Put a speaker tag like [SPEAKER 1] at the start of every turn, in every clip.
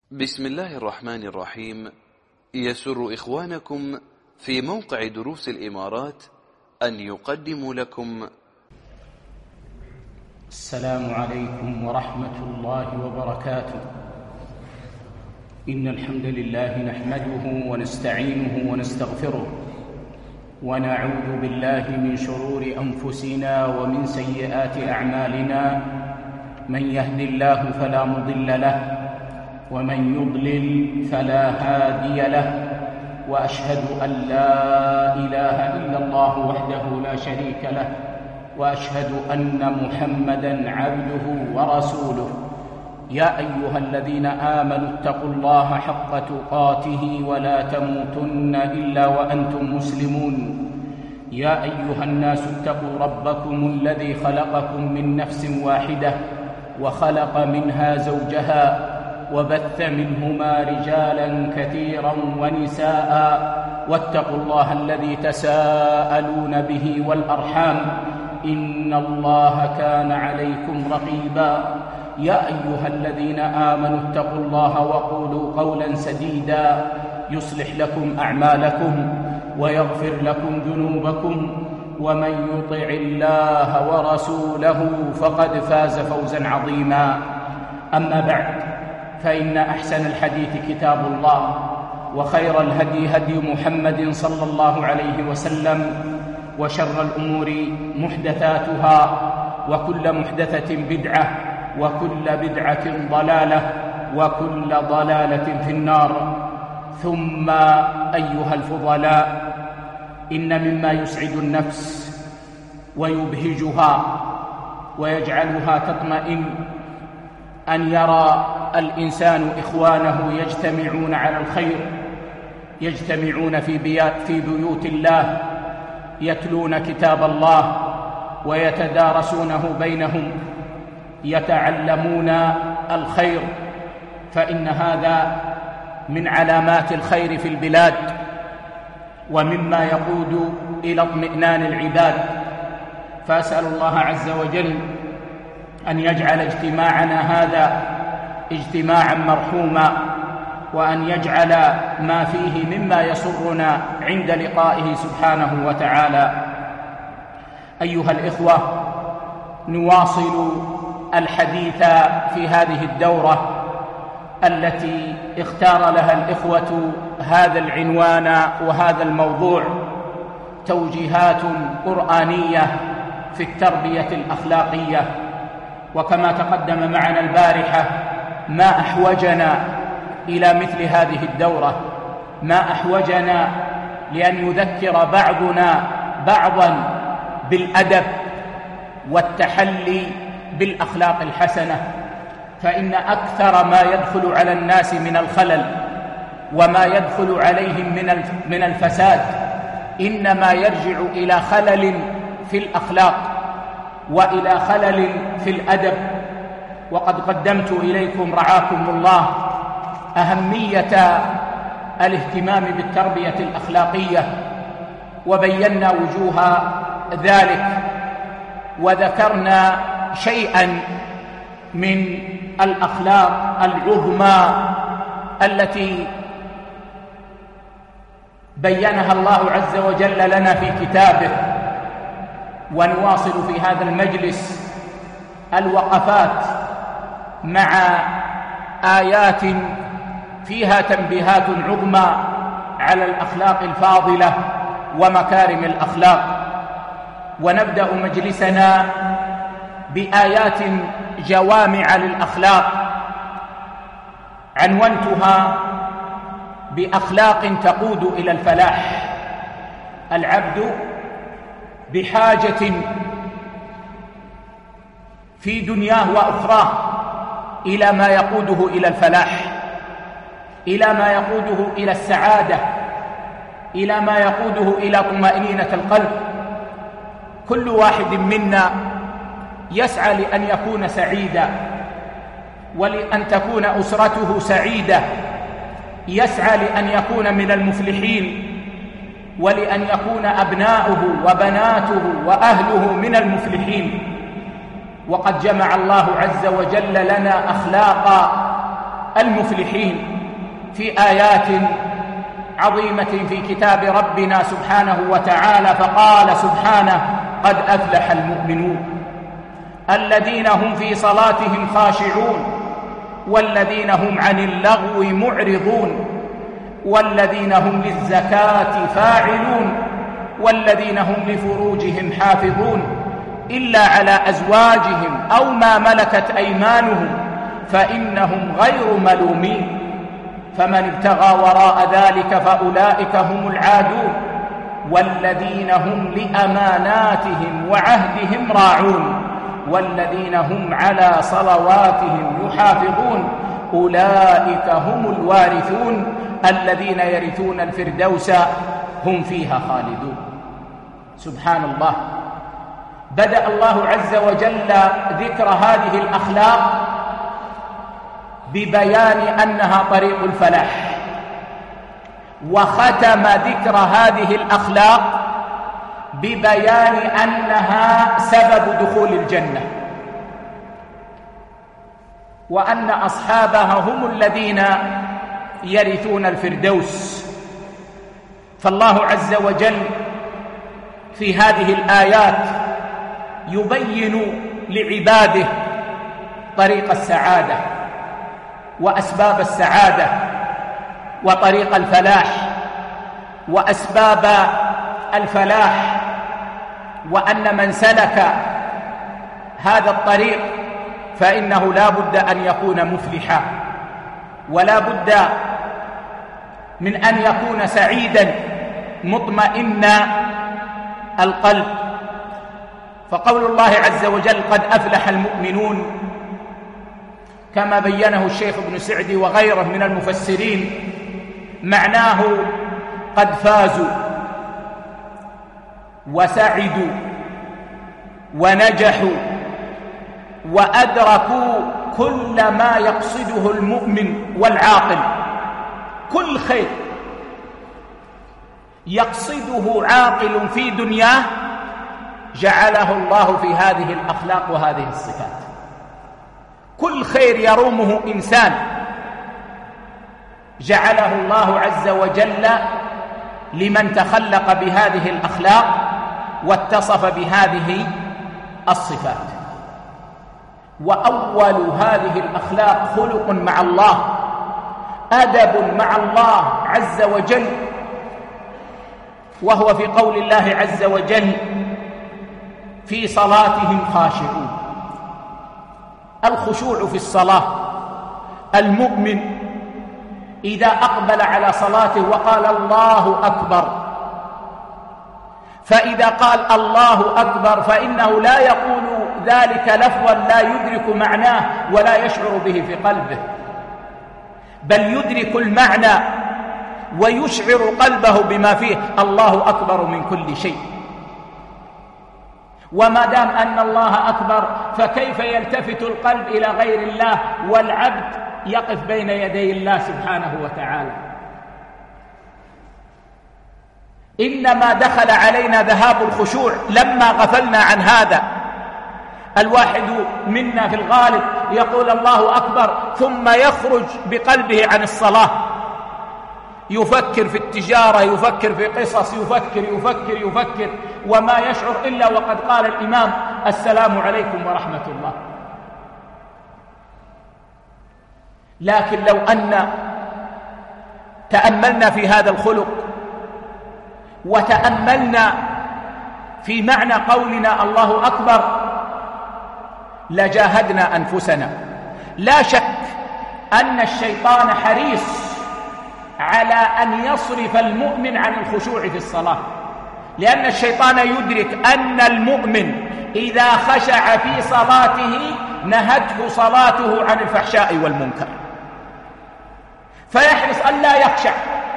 [SPEAKER 1] بسم الله الرحمن الرحيم. يسر إخوانكم في موقع دروس الإمارات أن يقدموا لكم
[SPEAKER 2] السلام عليكم ورحمة الله وبركاته. إن الحمد لله نحمده ونستعينه ونستغفره، ونعوذ بالله من شرور أنفسنا ومن سيئات أعمالنا. من يهد الله فلا مضل له، ومن يضلل فلا هادي له، وأشهد أن لا إله إلا الله وحده لا شريك له، وأشهد أن محمدًا عبده ورسوله. يا أيها الذين آمنوا اتقوا الله حق تقاته ولا تموتن إلا وأنتم مسلمون. يا أيها الناس اتقوا ربكم الذي خلقكم من نفس واحدة، وخلق منها زوجها، وبث منهما رجالا كثيرا ونساء، واتقوا الله الذي تساءلون به والأرحام، إن الله كان عليكم رقيبا. يا أيها الذين آمنوا اتقوا الله وقولوا قولا سديدا يصلح لكم أعمالكم ويغفر لكم ذنوبكم، ومن يطع الله ورسوله فقد فاز فوزا عظيما. أما بعد، فإن أحسن الحديث كتاب الله، وخير الهدي هدي محمد صلى الله عليه وسلم، وشر الأمور محدثاتها، وكل محدثة بدعة، وكل بدعة ضلالة، وكل ضلالة في النار. ثم أيها الفضلاء، إن مما يسعد النفس ويبهجها ويجعلها تطمئن أن يرى الإنسان إخوانه يجتمعون على الخير، يجتمعون في بيوت الله، يتلون كتاب الله ويتدارسونه بينهم، يتعلمون الخير، فإن هذا من علامات الخير في البلاد، ومما يقود إلى اطمئنان العباد. فأسأل الله عز وجل أن يجعل اجتماعنا هذا اجتماعا مرحوما، وأن يجعل ما فيه مما يسرنا عند لقائه سبحانه وتعالى. أيها الإخوة، نواصل الحديث في هذه الدورة التي اختار لها الإخوة هذا العنوان وهذا الموضوع: توجيهات قرآنية في التربية الأخلاقية. وكما تقدم معنا البارحة، ما أحوجنا إلى مثل هذه الدورة، ما أحوجنا لأن يذكر بعضنا بعضا بالأدب والتحلي بالأخلاق الحسنة. فإن أكثر ما يدخل على الناس من الخلل وما يدخل عليهم من الفساد إنما يرجع إلى خلل في الأخلاق وإلى خلل في الأدب. وقد قدمت إليكم رعاكم الله أهمية الاهتمام بالتربية الأخلاقية، وبينا وجوه ذلك، وذكرنا شيئا من الأخلاق العظمى التي بينها الله عز وجل لنا في كتابه. ونواصل في هذا المجلس الوقفات مع آيات فيها تنبيهات عظمى على الأخلاق الفاضلة ومكارم الأخلاق. ونبدأ مجلسنا بآيات جوامع للأخلاق عنونتها بأخلاق تقود إلى الفلاح. العبد بحاجة في دنياه وأخراه إلى ما يقوده إلى الفلاح، إلى ما يقوده إلى السعادة، إلى ما يقوده إلى طمأنينة القلب. كل واحد منا يسعى لأن يكون سعيدا، ولأن تكون أسرته سعيدة، يسعى لأن يكون من المفلحين، ولأن يكون أبناؤه وبناته وأهله من المفلحين. وقد جمع الله عز وجل لنا أخلاقا المفلحين في آيات عظيمة في كتاب ربنا سبحانه وتعالى، فقال سبحانه: قد أفلح المؤمنون الذين هم في صلاتهم خاشعون والذين هم عن اللغو معرضون والذين هم للزكاة فاعلون والذين هم لفروجهم حافظون إلا على أزواجهم أو ما ملكت أيمانهم فإنهم غير ملومين، فمن ابتغى وراء ذلك فأولئك هم العادون والذين هم لأماناتهم وعهدهم راعون والذين هم على صلواتهم يحافظون أولئك هم الوارثون الذين يرثون الفردوس هم فيها خالدون. سبحان الله، بدأ الله عز وجل ذكر هذه الأخلاق ببيان أنها طريق الفلاح، وختم ذكر هذه الأخلاق ببيان أنها سبب دخول الجنة، وأن أصحابها هم الذين يرثون الفردوس. فالله عز وجل في هذه الآيات يبين لعباده طريق السعادة وأسباب السعادة وطريق الفلاح وأسباب الفلاح، وأن من سلك هذا الطريق فإنه لا بد أن يكون مفلحا، ولا بد من أن يكون سعيدا مطمئن القلب. فقول الله عز وجل: قد أفلح المؤمنون، كما بينه الشيخ ابن سعدي وغيره من المفسرين، معناه قد فازوا وسعدوا ونجحوا وأدركوا كل ما يقصده المؤمن والعاقل. كل خير يقصده عاقل في دنياه جعله الله في هذه الأخلاق وهذه الصفات. كل خير يرومه إنسان جعله الله عز وجل لمن تخلق بهذه الأخلاق واتصف بهذه الصفات. وأول هذه الأخلاق خلق مع الله، أدب مع الله عز وجل، وهو في قول الله عز وجل: في صلاتهم خاشعون. الخشوع في الصلاة، المؤمن إذا أقبل على صلاته وقال الله أكبر، فإذا قال الله أكبر فإنه لا يقول ذلك لفظا لا يدرك معناه ولا يشعر به في قلبه، بل يدرك المعنى ويشعر قلبه بما فيه. الله أكبر من كل شيء، وما دام أن الله أكبر فكيف يلتفت القلب إلى غير الله والعبد يقف بين يدي الله سبحانه وتعالى؟ إنما دخل علينا ذهاب الخشوع لما غفلنا عن هذا. الواحد منا في الغالب يقول الله أكبر ثم يخرج بقلبه عن الصلاة، يفكر في التجارة، يفكر في قصص، يفكر وما يشعر إلا وقد قال الإمام: السلام عليكم ورحمة الله. لكن لو أن تأملنا في هذا الخلق وتأملنا في معنى قولنا الله أكبر لجاهدنا أنفسنا. لا شك أن الشيطان حريص على أن يصرف المؤمن عن الخشوع في الصلاة، لأن الشيطان يدرك أن المؤمن إذا خشع في صلاته نهته صلاته عن الفحشاء والمنكر، فيحرص أن لا يخشع.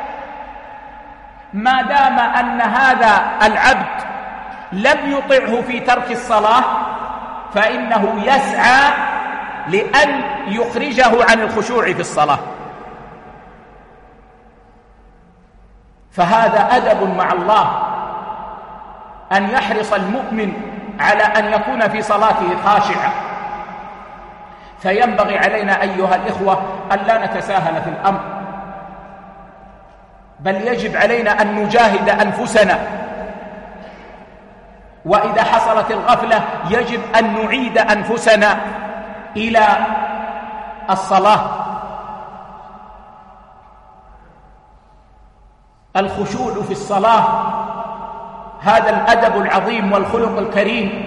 [SPEAKER 2] ما دام أن هذا العبد لم يطعه في ترك الصلاة فإنه يسعى لأن يخرجه عن الخشوع في الصلاة. فهذا أدب مع الله، أن يحرص المؤمن على أن يكون في صلاته خاشعا. فينبغي علينا أيها الإخوة أن لا نتساهل في الأمر، بل يجب علينا أن نجاهد أنفسنا، وإذا حصلت الغفلة يجب أن نعيد أنفسنا إلى الصلاة. الخشوع في الصلاة هذا الأدب العظيم والخلق الكريم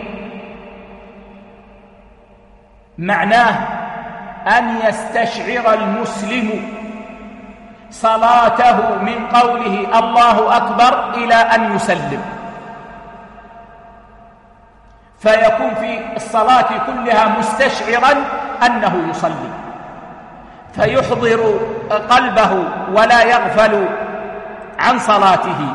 [SPEAKER 2] معناه أن يستشعر المسلم صلاته من قوله الله أكبر إلى أن يسلم، فيكون في الصلاة كلها مستشعرا أنه يصلي، فيحضر قلبه ولا يغفل عن صلاته.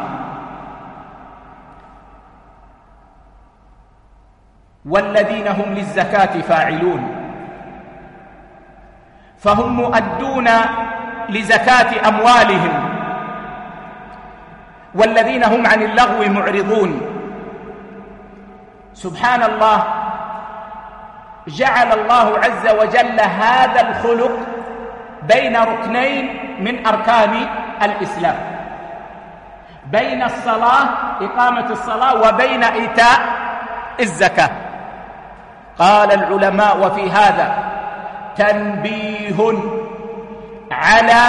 [SPEAKER 2] والذين هم للزكاة فاعلون، فهم مؤدون لزكاة أموالهم، والذين هم عن اللغو معرضون. سبحان الله، جعل الله عز وجل هذا الخلق بين ركنين من أركان الإسلام، بين الصلاة إقامة الصلاة وبين إيتاء الزكاة. قال العلماء وفي هذا تنبيه على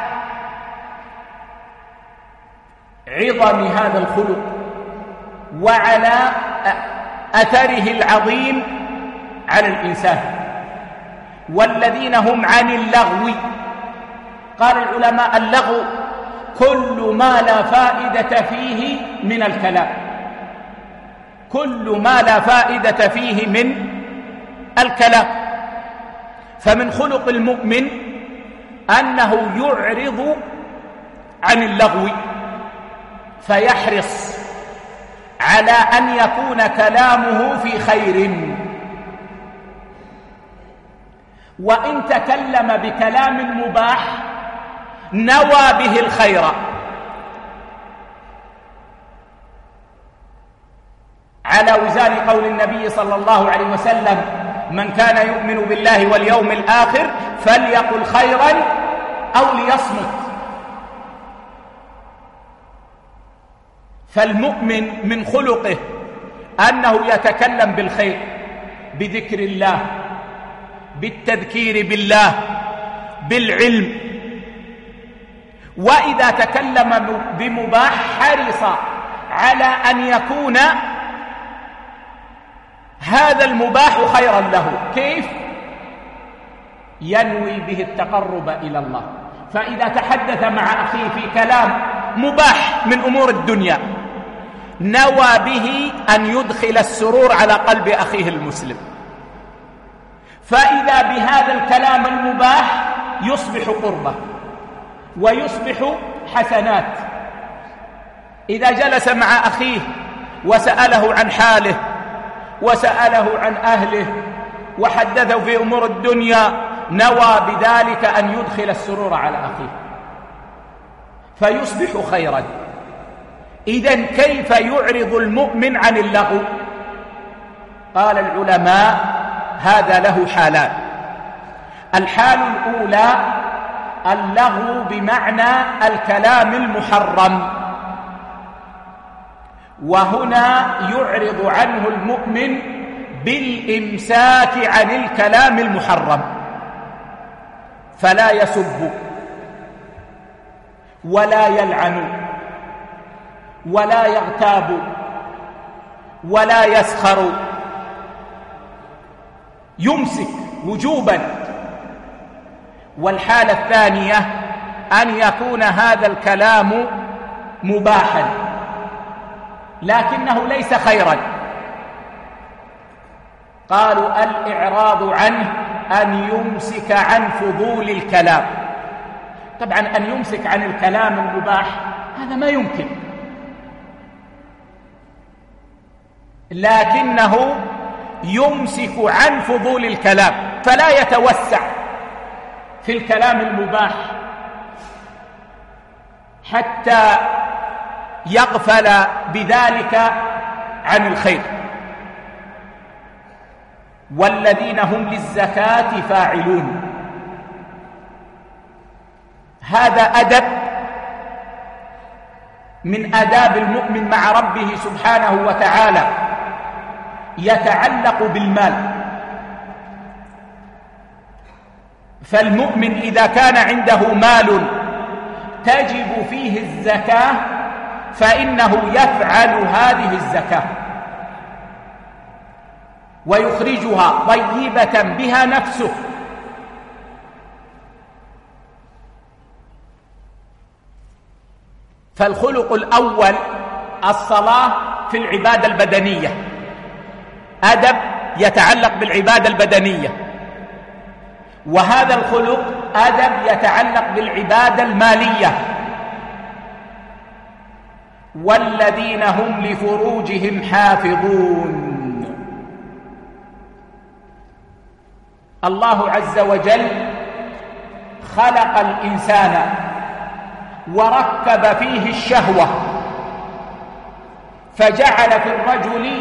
[SPEAKER 2] عظم هذا الخلق وعلى أثره العظيم على الإنسان. والذين هم عن اللغو، قال العلماء اللغو كل ما لا فائدة فيه من الكلام، كل ما لا فائدة فيه من الكلام. فمن خلق المؤمن أنه يعرض عن اللغو، فيحرص على أن يكون كلامه في خير، وإن تكلم بكلام مباح نوى به الخير. على وزان قول النبي صلى الله عليه وسلم: من كان يؤمن بالله واليوم الآخر فليقل خيرا أو ليصمت. فالمؤمن من خلقه أنه يتكلم بالخير، بذكر الله، بالتذكير بالله، بالعلم. وإذا تكلم بمباح حرص على أن يكون هذا المباح خيرا له. كيف؟ ينوي به التقرب إلى الله. فإذا تحدث مع أخيه في كلام مباح من أمور الدنيا نوى به أن يدخل السرور على قلب أخيه المسلم، فإذا بهذا الكلام المباح يصبح قربة ويصبح حسنات. إذا جلس مع أخيه وسأله عن حاله وسأله عن أهله وحدثه في أمور الدنيا نوى بذلك أن يدخل السرور على أخيه فيصبح خيرا. إذن كيف يعرض المؤمن عن اللغو؟ قال العلماء هذا له حالان. الحال الأولى اللغو بمعنى الكلام المحرم، وهنا يعرض عنه المؤمن بالإمساك عن الكلام المحرم، فلا يسب ولا يلعن ولا يغتاب ولا يسخر، يمسك وجوبا. والحالة الثانية أن يكون هذا الكلام مباحا لكنه ليس خيرا. قالوا الإعراض عنه أن يمسك عن فضول الكلام. طبعا أن يمسك عن الكلام المباح هذا ما يمكن، لكنه يمسك عن فضول الكلام فلا يتوسع في الكلام المباح حتى يغفل بذلك عن الخير. والذين هم للزكاة فاعلون. هذا أدب من آداب المؤمن مع ربه سبحانه وتعالى يتعلق بالمال. فالمؤمن إذا كان عنده مال تجب فيه الزكاة فإنه يفعل هذه الزكاة ويخرجها طيبة بها نفسه. فالخلق الأول الصلاة في العبادة البدنية، أدب يتعلق بالعبادة البدنية، وهذا الخلق أدب يتعلق بالعبادة المالية. والذين هم لفروجهم حافظون. الله عز وجل خلق الإنسان وركب فيه الشهوة، فجعل في الرجل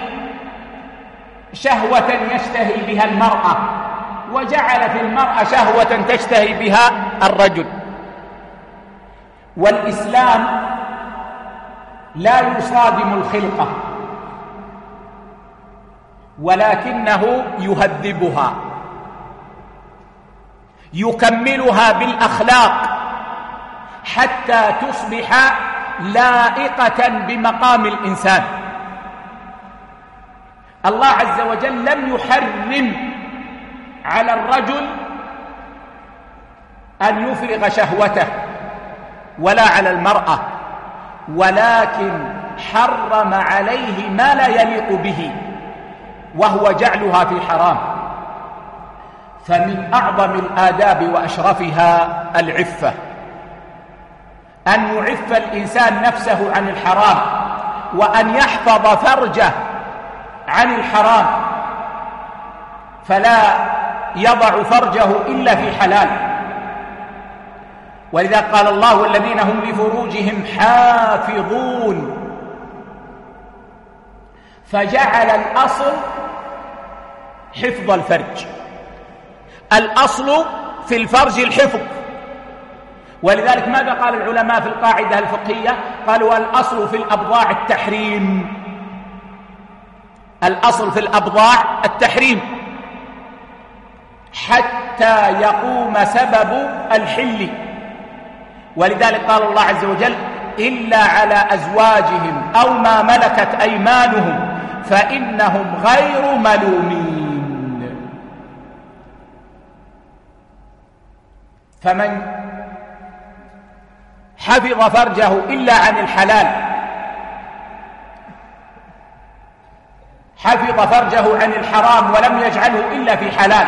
[SPEAKER 2] شهوة يشتهي بها المرأة، وجعل في المرأة شهوة تشتهي بها الرجل. والإسلام لا يصادم الخلقة ولكنه يهذبها، يكملها بالأخلاق حتى تصبح لائقة بمقام الإنسان. الله عز وجل لم يحرم على الرجل أن يفرغ شهوته ولا على المرأة، ولكن حرم عليه ما لا يليق به وهو جعلها في حرام. فمن أعظم الآداب وأشرفها العفة، أن يعف الإنسان نفسه عن الحرام، وأن يحفظ فرجه عن الحرام، فلا يضع فرجه إلا في حلال. ولذا قال الله: والذين هم لفروجهم حافظون. فجعل الأصل حفظ الفرج، الأصل في الفرج الحفظ. ولذلك ماذا قال العلماء في القاعدة الفقهية؟ قالوا: الأصل في الأبضاع التحريم. الأصل في الأبضاع التحريم حتى يقوم سبب الحل. ولذلك قال الله عز وجل: إلا على أزواجهم أو ما ملكت أيمانهم فإنهم غير ملومين. فمن حفظ فرجه إلا عن الحلال، حفظ فرجه عن الحرام ولم يجعله إلا في حلال،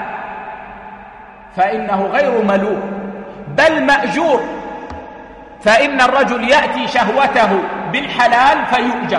[SPEAKER 2] فإنه غير ملوم بل مأجور. فإن الرجل يأتي شهوته بالحلال فيؤجر.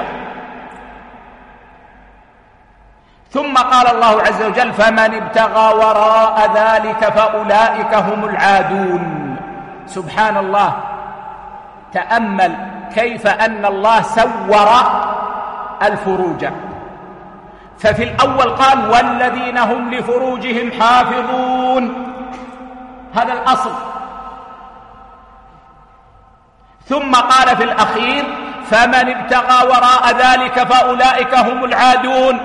[SPEAKER 2] ثم قال الله عز وجل: فمن ابتغى وراء ذلك فأولئك هم العادون. سبحان الله، تأمل كيف أن الله سور الفروج. ففي الأول قال: والذين هم لفروجهم حافظون، هذا الأصل. ثم قال في الأخير: فمن ابتغى وراء ذلك فأولئك هم العادون.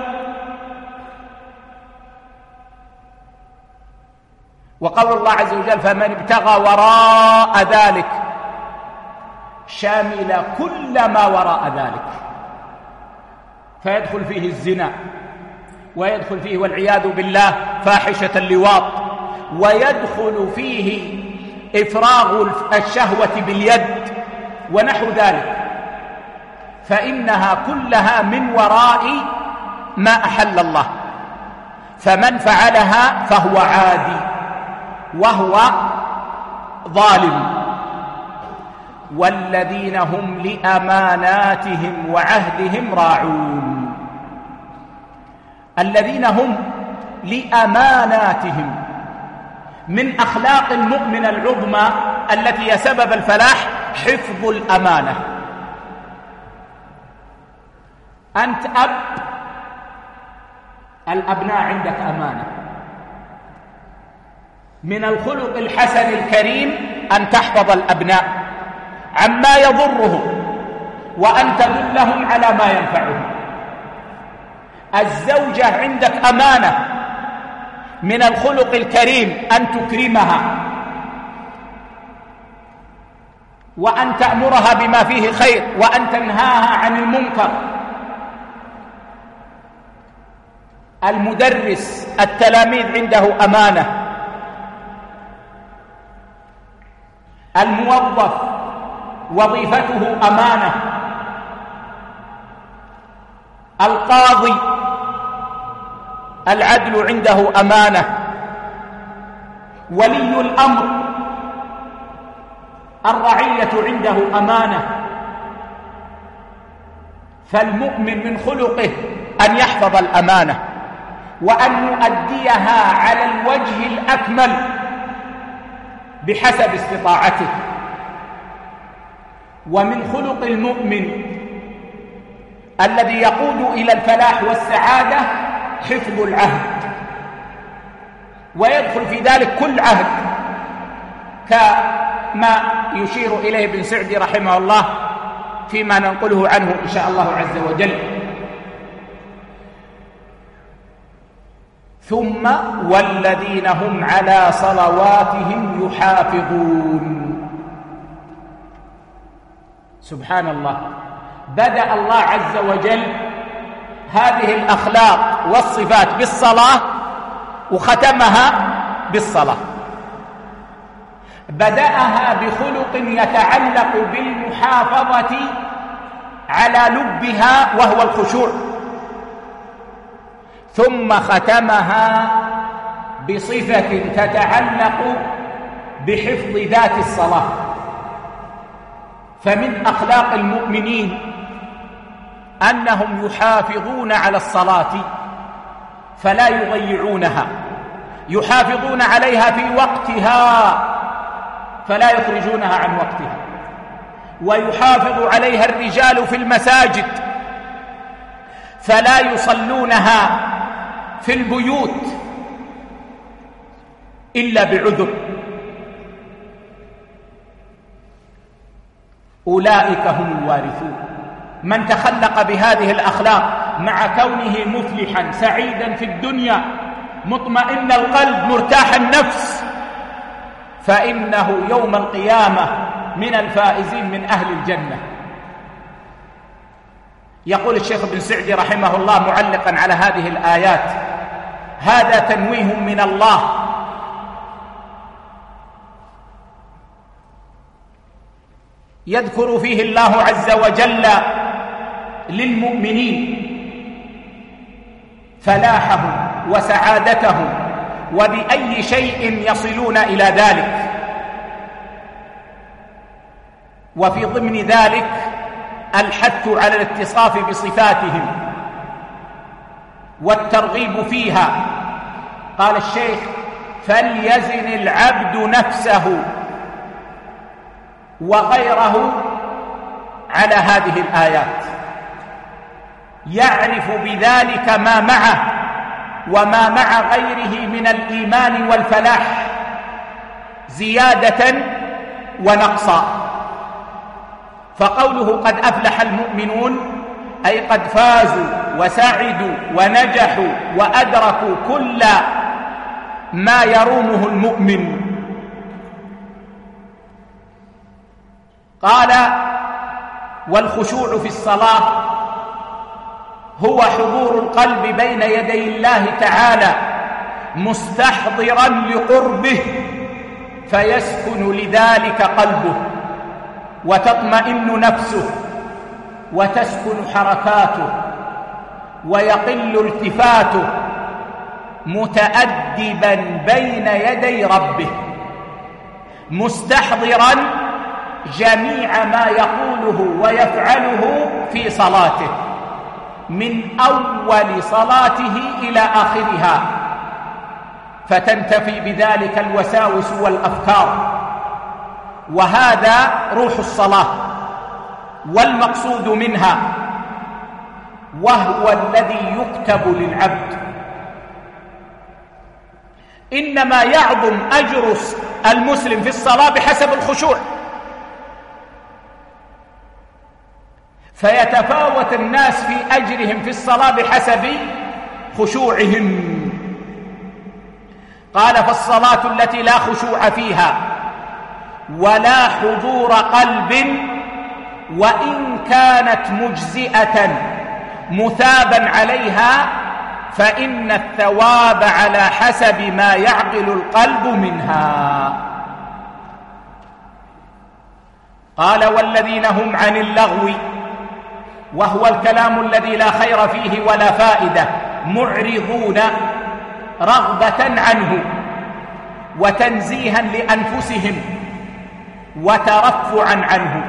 [SPEAKER 2] وقول الله عز وجل: فمن ابتغى وراء ذلك شامل كل ما وراء ذلك، فيدخل فيه الزنا، ويدخل فيه والعياذ بالله فاحشة اللواط، ويدخل فيه إفراغ الشهوة باليد ونحو ذلك، فإنها كلها من وراء ما أحل الله. فمن فعلها فهو عادي وهو ظالم. والذين هم لأماناتهم وعهدهم راعون. الذين هم لأماناتهم، من أخلاق المؤمن العظمى التي هي سبب الفلاح حفظ الأمانة. أنت أب الأبناء عندك أمانة. من الخلق الحسن الكريم أن تحفظ الأبناء عما يضرهم وأن تدلهم على ما ينفعهم. الزوجة عندك أمانة، من الخلق الكريم أن تكرمها وأن تأمرها بما فيه خير وأن تنهاها عن المنكر. المدرس التلاميذ عنده أمانة. الموظف وظيفته أمانة. القاضي العدل عنده أمانة. ولي الأمر الرعية عنده أمانة. فالمؤمن من خلقه أن يحفظ الأمانة وأن يؤديها على الوجه الأكمل بحسب استطاعته. ومن خلق المؤمن الذي يقود إلى الفلاح والسعادة حفظ العهد، ويدخل في ذلك كل عهد كما يشير إليه ابن سعدي رحمه الله فيما ننقله عنه إن شاء الله عز وجل. ثم والذين هم على صلواتهم يحافظون. سبحان الله، بدأ الله عز وجل هذه الأخلاق والصفات بالصلاة وختمها بالصلاة. بدأها بخلق يتعلق بالمحافظة على لبها وهو الخشوع، ثم ختمها بصفة تتعلق بحفظ ذات الصلاة. فمن أخلاق المؤمنين أنهم يحافظون على الصلاة فلا يضيعونها، يحافظون عليها في وقتها فلا يخرجونها عن وقتها، ويحافظ عليها الرجال في المساجد فلا يصلونها في البيوت إلا بعذر. أولئك هم الوارثون. من تخلق بهذه الأخلاق مع كونه مفلحا سعيدا في الدنيا مطمئن القلب مرتاح النفس، فإنه يوم القيامة من الفائزين من أهل الجنة. يقول الشيخ ابن سعدي رحمه الله معلقا على هذه الآيات: هذا تنويه من الله يذكر فيه الله عز وجل للمؤمنين فلاحهم وسعادتهم وبأي شيء يصلون إلى ذلك. وفي ضمن ذلك الحث على الاتصاف بصفاتهم والترغيب فيها. قال الشيخ: فليزن العبد نفسه وغيره على هذه الآيات، يعرف بذلك ما معه وما مع غيره من الإيمان والفلاح زيادة ونقصا. فقوله قد أفلح المؤمنون أي قد فازوا وسعدوا ونجحوا وأدركوا كل ما يرومه المؤمن. قال: والخشوع في الصلاة هو حضور القلب بين يدي الله تعالى مستحضرا لقربه فيسكن لذلك قلبه وتطمئن نفسه وتسكن حركاته ويقل التفاته متأدبا بين يدي ربه مستحضرا جميع ما يقوله ويفعله في صلاته من أول صلاته إلى آخرها، فتنتفي بذلك الوساوس والأفكار. وهذا روح الصلاة والمقصود منها، وهو الذي يكتب للعبد إنما يعظم أجر المسلم في الصلاة بحسب الخشوع، فيتفاوت الناس في أجرهم في الصلاة بحسب خشوعهم. قال: فالصلاة التي لا خشوع فيها ولا حضور قلب وإن كانت مجزئة مثابا عليها فإن الثواب على حسب ما يعقل القلب منها. قال: والذين هم عن اللغو، وهو الكلام الذي لا خير فيه ولا فائدة، معرضون رغبة عنه وتنزيها لأنفسهم وترفعا عنه،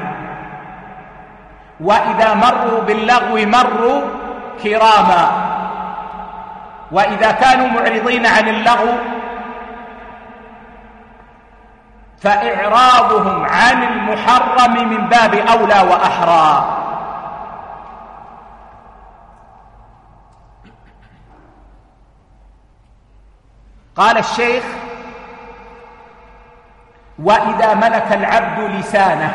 [SPEAKER 2] وإذا مروا باللغو مروا كراما. وإذا كانوا معرضين عن اللغو فإعراضهم عن المحرم من باب أولى وأحرى. قال الشيخ: وإذا ملك العبد لسانه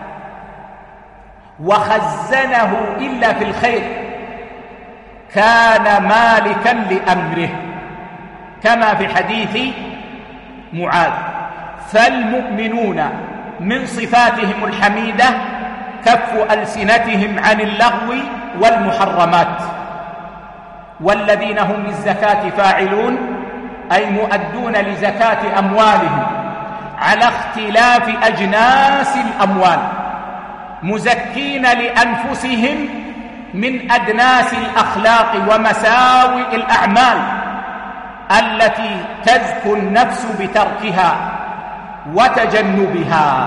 [SPEAKER 2] وخزنه إلا في الخير كان مالكا لأمره، كما في حديث معاذ. فالمؤمنون من صفاتهم الحميدة كف ألسنتهم عن اللغو والمحرمات، والذين هم للزكاة فاعلون أي مؤدون لزكاة أموالهم على اختلاف أجناس الأموال، مزكين لأنفسهم من أدناس الأخلاق ومساوئ الأعمال التي تزكو النفس بتركها وتجنبها،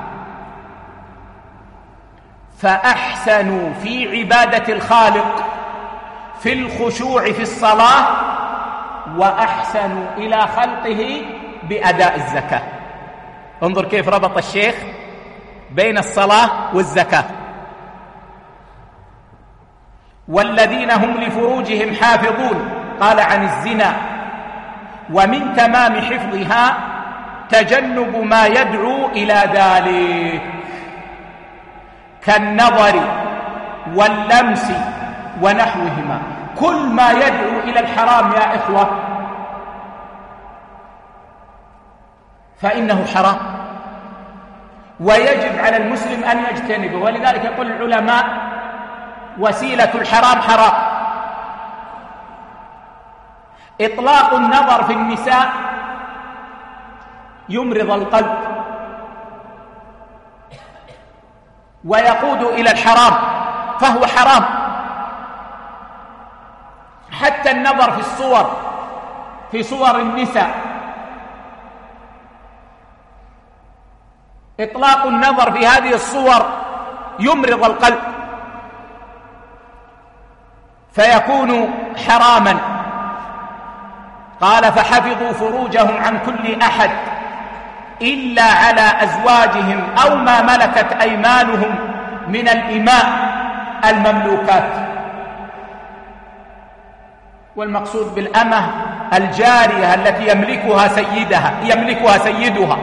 [SPEAKER 2] فأحسنوا في عبادة الخالق في الخشوع في الصلاة، وأحسنوا إلى خلقه بأداء الزكاة. انظر كيف ربط الشيخ بين الصلاة والزكاة. والذين هم لفروجهم حافظون، قال عن الزنا: ومن تمام حفظها تجنب ما يدعو إلى ذلك كالنظر واللمس ونحوهما. كل ما يدعو إلى الحرام يا إخوة فإنه حرام، ويجب على المسلم أن يجتنبه. ولذلك يقول العلماء: وسيلة الحرام حرام. إطلاق النظر في النساء يمرض القلب ويقود إلى الحرام، فهو حرام. حتى النظر في الصور، في صور النساء، إطلاق النظر في هذه الصور يمرض القلب فيكون حراما. قال: فحفظوا فروجهم عن كل أحد إلا على أزواجهم أو ما ملكت أيمانهم من الإماء المملوكات. والمقصود بالأمة الجارية التي يملكها سيدها.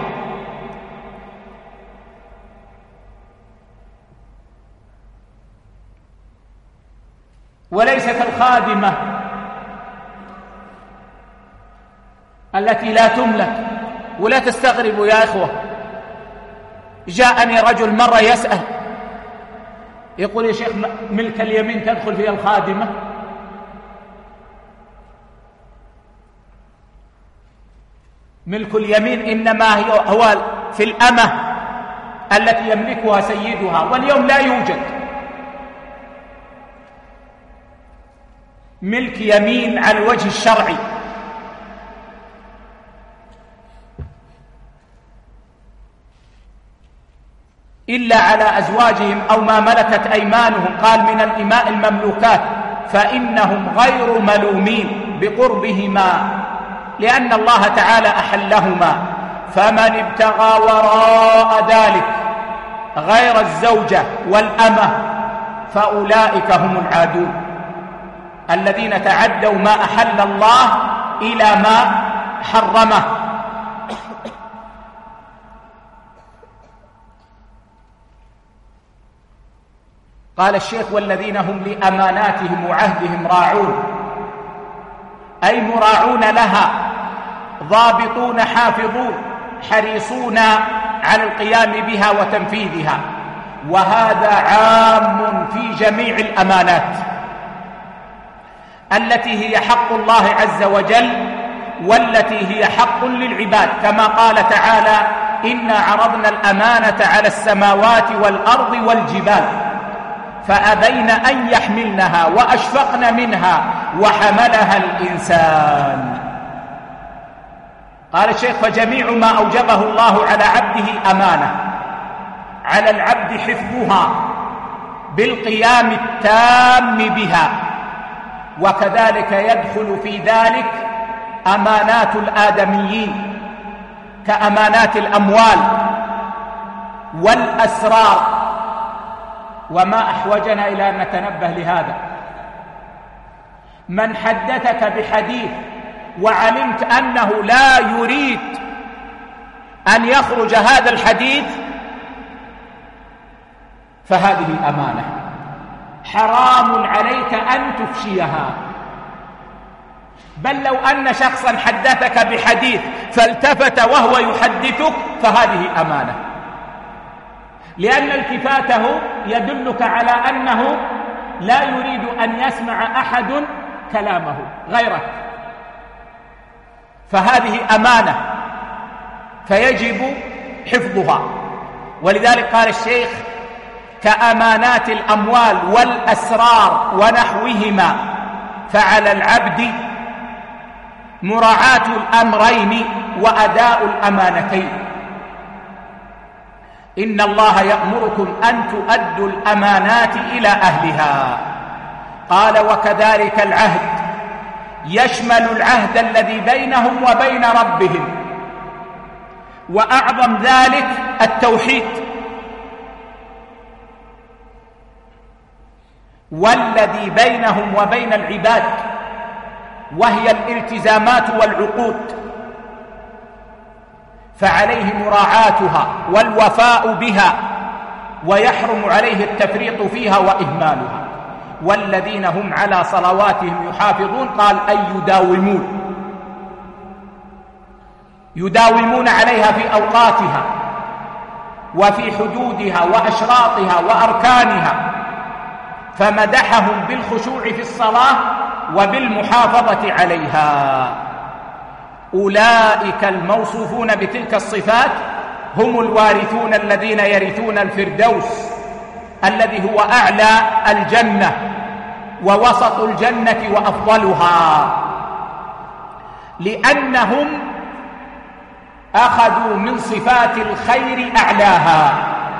[SPEAKER 2] وليست الخادمة التي لا تملك. ولا تستغربوا يا إخوة، جاءني رجل مرة يسأل يقول: يا شيخ، ملك اليمين تدخل فيها الخادمة؟ ملك اليمين إنما هو في الأمة التي يملكها سيدها، واليوم لا يوجد ملك يمين على الوجه الشرعي. إلا على أزواجهم أو ما ملكت أيمانهم، قال من الإماء المملوكات، فإنهم غير ملومين بقربهما لأن الله تعالى أحلهما. فمن ابتغى وراء ذلك غير الزوجة والأمة فأولئك هم العادون الذين تعدوا ما أحل الله إلى ما حرمه. قال الشيخ: والذين هم لأماناتهم وعهدهم راعون، أي مراعون لها، ضابطون حافظون، حريصون على القيام بها وتنفيذها. وهذا عام في جميع الأمانات التي هي حق الله عز وجل والتي هي حق للعباد، كما قال تعالى: إنا عرضنا الأمانة على السماوات والأرض والجبال فأبين أن يحملنها وأشفقن منها وحملها الإنسان. قال الشيخ: فجميع ما أوجبه الله على عبده أمانة، على العبد حفظها بالقيام التام بها. وكذلك يدخل في ذلك أمانات الآدميين كأمانات الأموال والأسرار. وما أحوجنا إلى أن نتنبه لهذا. من حدثك بحديث وعلمت أنه لا يريد أن يخرج هذا الحديث فهذه أمانة، حرام عليك أن تفشيها. بل لو أن شخصا حدثك بحديث فالتفت وهو يحدثك فهذه أمانة، لأن التفاته يدلك على أنه لا يريد أن يسمع أحد كلامه غيرك، فهذه أمانة فيجب حفظها. ولذلك قال الشيخ: كأمانات الأموال والأسرار ونحوهما، فعلى العبد مراعاة الأمرين وأداء الأمانتين. إن الله يأمركم أن تؤدوا الأمانات إلى أهلها. قال: وكذلك العهد يشمل العهد الذي بينهم وبين ربهم، وأعظم ذلك التوحيد، والذي بينهم وبين العباد وهي الالتزامات والعقود، فعليه مراعاتها والوفاء بها، ويحرم عليه التفريط فيها وإهمالها. والذين هم على صلواتهم يحافظون، قال: أي يداومون عليها في أوقاتها وفي حدودها وأشراطها وأركانها، فمدحهم بالخشوع في الصلاة وبالمحافظة عليها. أولئك الموصوفون بتلك الصفات هم الوارثون الذين يرثون الفردوس الذي هو أعلى الجنة ووسط الجنة وأفضلها، لأنهم أخذوا من صفات الخير أعلاها،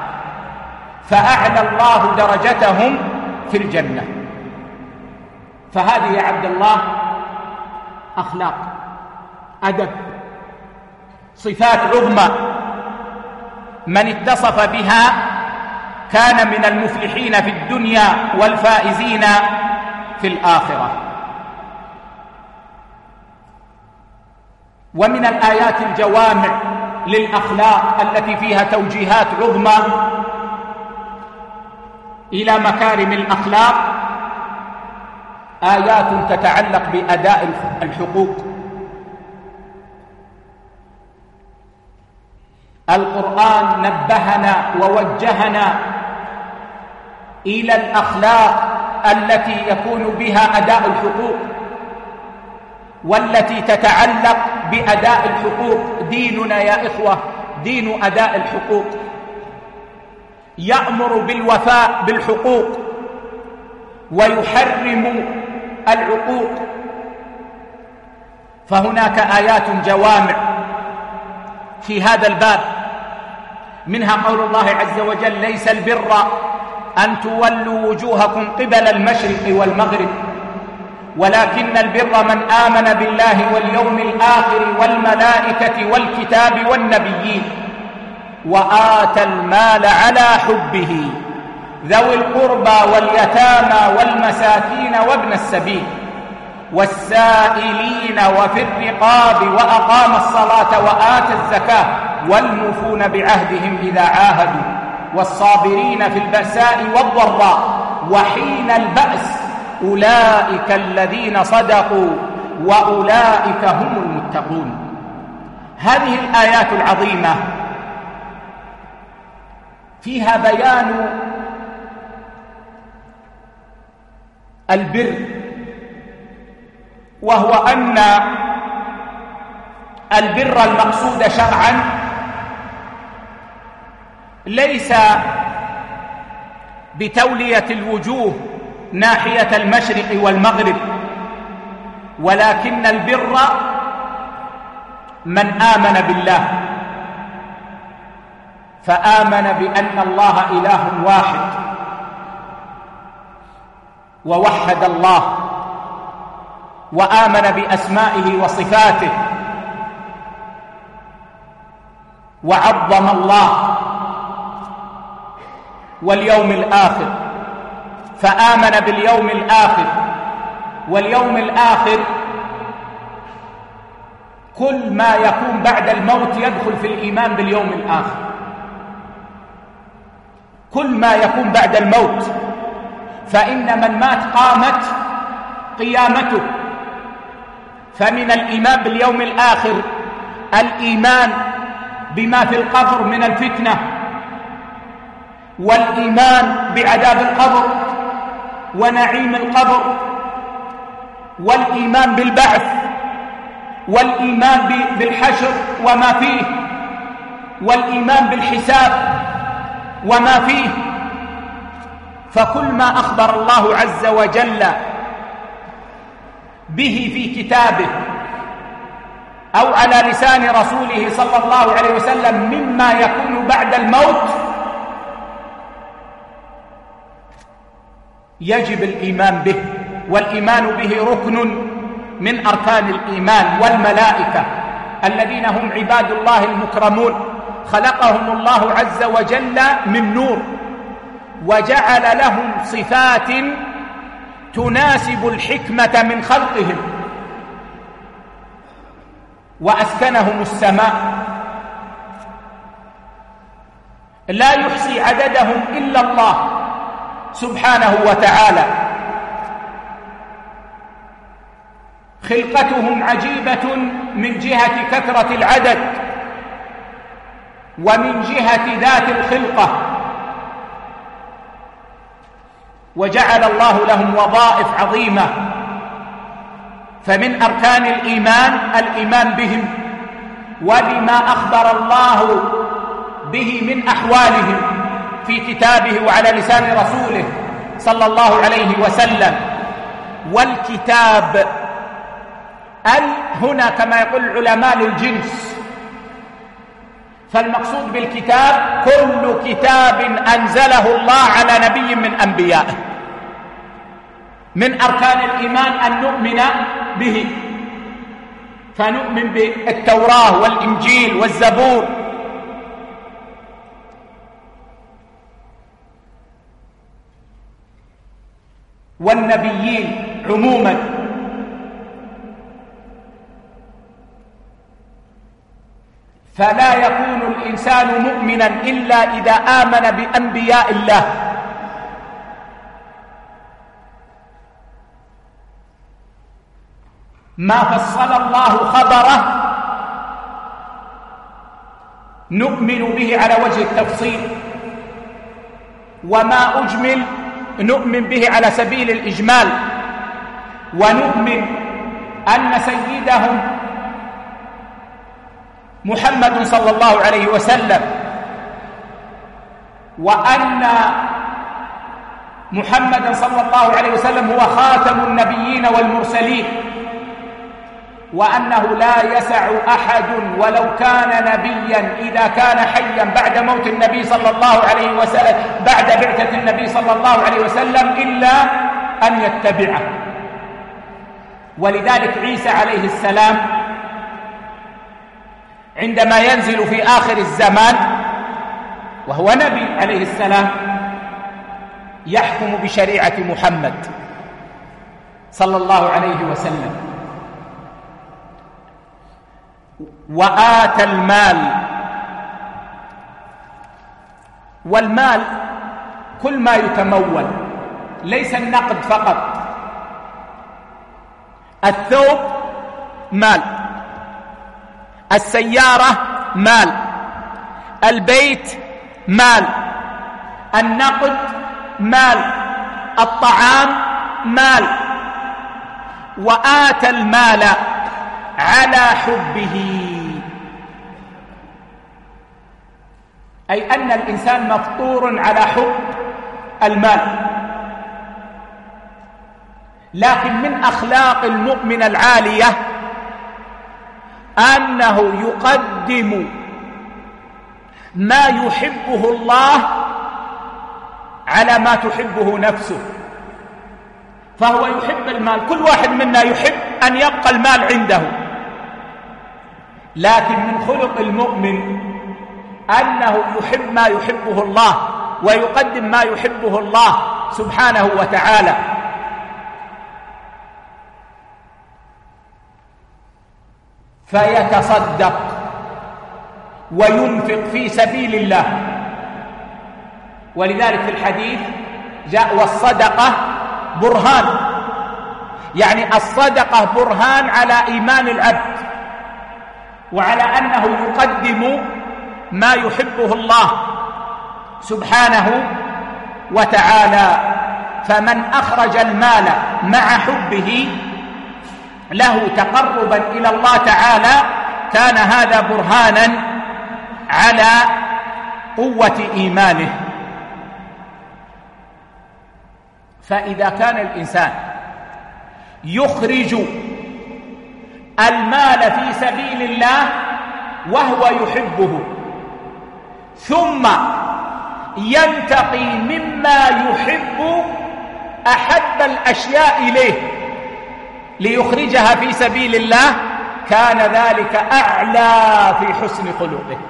[SPEAKER 2] فأعلى الله درجتهم في الجنة. فهذه يا عبد الله أخلاق، أدب، صفات عظمى، من اتصف بها كان من المفلحين في الدنيا والفائزين في الآخرة. ومن الآيات الجوامع للأخلاق التي فيها توجيهات عظمى إلى مكارم الأخلاق آيات تتعلق بأداء الحقوق. القرآن نبهنا ووجهنا إلى الأخلاق التي يكون بها أداء الحقوق، والتي تتعلق بأداء الحقوق. ديننا يا إخوة دين أداء الحقوق، يأمر بالوفاء بالحقوق ويحرم العقوق. فهناك آيات جوامع في هذا الباب، منها قول الله عز وجل: ليس البر أن تولوا وجوهكم قبل المشرق والمغرب ولكن البر من آمن بالله واليوم الآخر والملائكة والكتاب والنبيين وآتى المال على حبه ذوي القربى واليتامى والمساكين وابن السبيل والسائلين وفي الرقاب وأقام الصلاة وآتى الزكاة والموفون بعهدهم إذا عاهدوا والصابرين في البأساء والضراء وحين البأس أولئك الذين صدقوا وأولئك هم المتقون. هذه الآيات العظيمة فيها بيان البر، وهو أن البر المقصود شرعا ليس بتولية الوجوه ناحية المشرق والمغرب، ولكن البر من آمن بالله، فآمن بأن الله إله واحد ووحد الله وآمن بأسمائه وصفاته وعظم الله واليوم الآخر، فآمن باليوم الآخر. واليوم الآخر كل ما يكون بعد الموت يدخل في الإيمان باليوم الآخر، كل ما يكون بعد الموت، فإن من مات قامت قيامته. فمن الإيمان باليوم الآخر الإيمان بما في القبر من الفتنة، والإيمان بعذاب القبر ونعيم القبر، والإيمان بالبعث، والإيمان بالحشر وما فيه، والإيمان بالحساب وما فيه. فكل ما أخبر الله عز وجل به في كتابه أو على لسان رسوله صلى الله عليه وسلم مما يكون بعد الموت يجب الإيمان به، والإيمان به ركن من أركان الإيمان. والملائكة الذين هم عباد الله المكرمون خلقهم الله عز وجل من نور، وجعل لهم صفات تناسب الحكمة من خلقهم، وأسكنهم السماء لا يحصي عددهم إلا الله سبحانه وتعالى. خلقتهم عجيبة من جهة كثرة العدد ومن جهة ذات الخلقة، وجعل الله لهم وظائف عظيمة. فمن أركان الإيمان الإيمان بهم وبما أخبر الله به من أحوالهم في كتابه وعلى لسان رسوله صلى الله عليه وسلم. والكتاب هنا كما يقول العلماء للجنس، فالمقصود بالكتاب كل كتاب أنزله الله على نبي من أنبيائه. من أركان الإيمان أن نؤمن به، فنؤمن بالتوراة والإنجيل والزبور، والنبيين عموما. فلا يكون الإنسان مؤمنا إلا إذا آمن بأنبياء الله. ما فصل الله خبره نؤمن به على وجه التفصيل، وما أجمل نؤمن به على سبيل الإجمال. ونؤمن أن سيدهم محمد صلى الله عليه وسلم، وأن محمدا صلى الله عليه وسلم هو خاتم النبيين والمرسلين، وأنه لا يسع أحد ولو كان نبيا إذا كان حيا بعد موت النبي صلى الله عليه وسلم، بعد بعثة النبي صلى الله عليه وسلم، إلا أن يتبعه. ولذلك عيسى عليه السلام عندما ينزل في آخر الزمان وهو نبي عليه السلام يحكم بشريعة محمد، صلى الله عليه وسلم. وآتى المال، والمال كل ما يتمول، ليس النقد فقط. الثوب مال، السيارة مال، البيت مال، النقد مال، الطعام مال. وآتى المال على حبه، أي أن الإنسان مفطور على حب المال. لكن من أخلاق المؤمن العالية أنه يقدم ما يحبه الله على ما تحبه نفسه، فهو يحب المال. كل واحد منا يحب أن يبقى المال عنده، لكن من خلق المؤمن أنه يحب ما يحبه الله ويقدم ما يحبه الله سبحانه وتعالى. فيتصدق وينفق في سبيل الله. ولذلك في الحديث جاء والصدقة برهان، يعني الصدقة برهان على إيمان العبد وعلى أنه يقدم ما يحبه الله سبحانه وتعالى. فمن أخرج المال مع حبه له تقربا إلى الله تعالى كان هذا برهانا على قوة إيمانه. فإذا كان الإنسان يخرج المال في سبيل الله وهو يحبه، ثم ينتقي مما يحب أحب الأشياء إليه ليخرجها في سبيل الله، كان ذلك أعلى في حسن خلقه.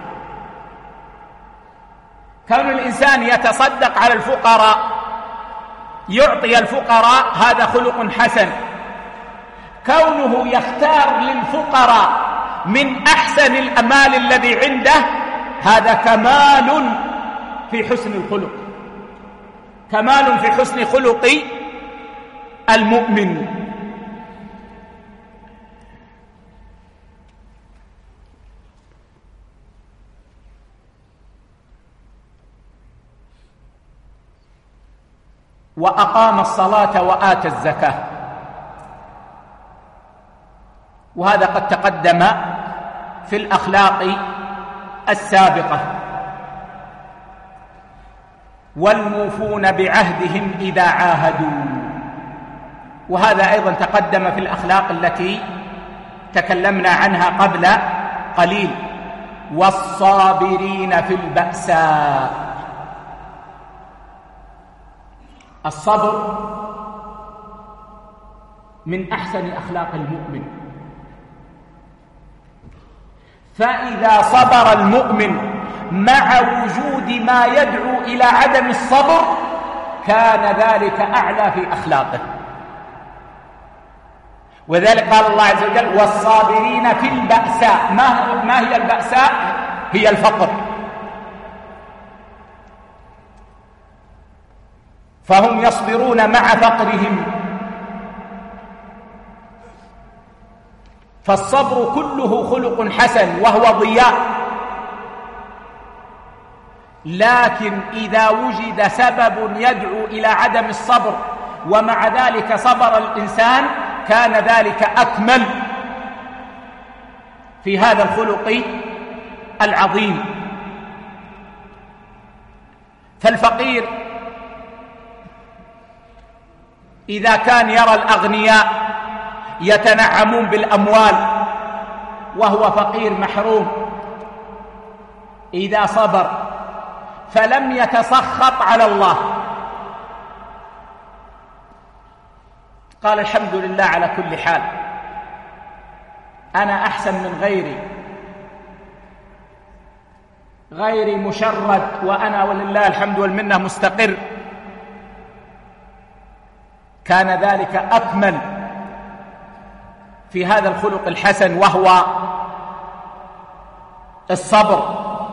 [SPEAKER 2] كون الإنسان يتصدق على الفقراء، يعطي الفقراء، هذا خلق حسن. كونه يختار للفقراء من أحسن الأمال الذي عنده، هذا كمال في حسن الخلق، كمال في حسن خلق المؤمن. وأقام الصلاة وآتى الزكاة، وهذا قد تقدم في الأخلاق السابقة. والموفون بعهدهم إذا عاهدوا، وهذا أيضا تقدم في الأخلاق التي تكلمنا عنها قبل قليل. والصابرين في البأساء، الصبر من أحسن أخلاق المؤمن. فإذا صبر المؤمن مع وجود ما يدعو إلى عدم الصبر كان ذلك أعلى في أخلاقه. وذلك قال الله عز وجل: والصابرين في البأساء. ما هي البأساء؟ هي الفقر. فهم يصبرون مع فقرهم. فالصبر كله خلق حسن وهو ضياء، لكن إذا وجد سبب يدعو إلى عدم الصبر ومع ذلك صبر الإنسان كان ذلك أكمل في هذا الخلق العظيم. فالفقير إذا كان يرى الأغنياء يتنعمون بالأموال وهو فقير محروم، إذا صبر فلم يتسخط على الله قال: الحمد لله على كل حال، أنا أحسن من غيري مشرد، وأنا ولله الحمد والمنة مستقر. كان ذلك أكمل في هذا الخلق الحسن، وهو الصبر.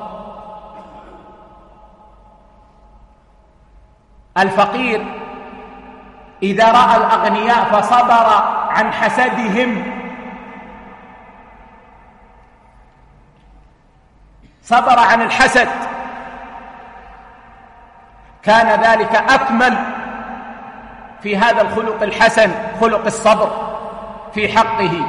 [SPEAKER 2] الفقير إذا رأى الأغنياء فصبر عن حسدهم، صبر عن الحسد، كان ذلك أكمل في هذا الخلق الحسن، خلق الصبر في حقه.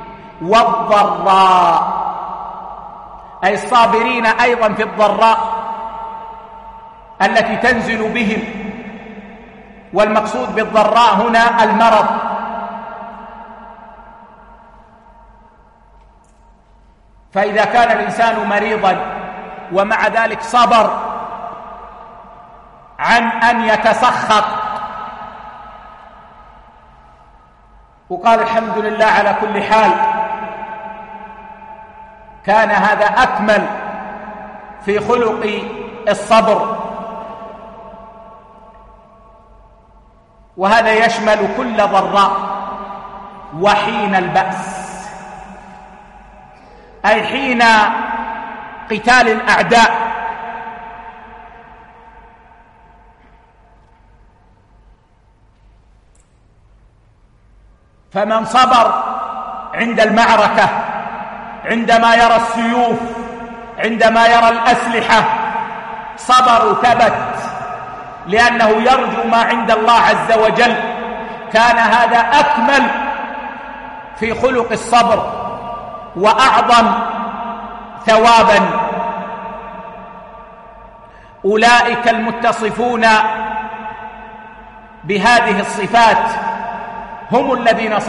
[SPEAKER 2] والضراء، أي الصابرين أيضا في الضراء التي تنزل بهم، والمقصود بالضراء هنا المرض. فإذا كان الإنسان مريضا ومع ذلك صبر عن أن يتسخط وقال الحمد لله على كل حال، كان هذا أكمل في خلق الصبر. وهذا يشمل كل ضراء. وحين البأس، أي حين قتال الأعداء، فمن صبر عند المعركة، عندما يرى السيوف، عندما يرى الأسلحة، صبر ثبت لأنه يرجو ما عند الله عز وجل. كان هذا أكمل في خلق الصبر وأعظم ثوابا. أولئك المتصفون بهذه الصفات هم الذين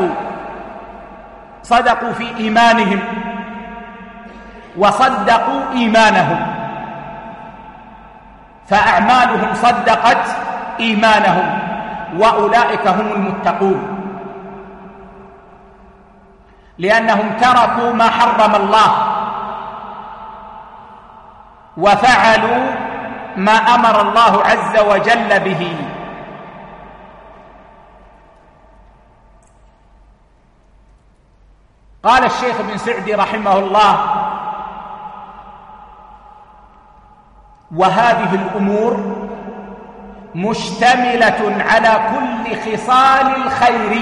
[SPEAKER 2] صدقوا في إيمانهم وصدقوا إيمانهم، فأعمالهم صدقت إيمانهم، وأولئك هم المتقون، لأنهم تركوا ما حرم الله وفعلوا ما أمر الله عز وجل به. قال الشيخ ابن سعدي رحمه الله: وهذه الأمور مشتملة على كل خصال الخير،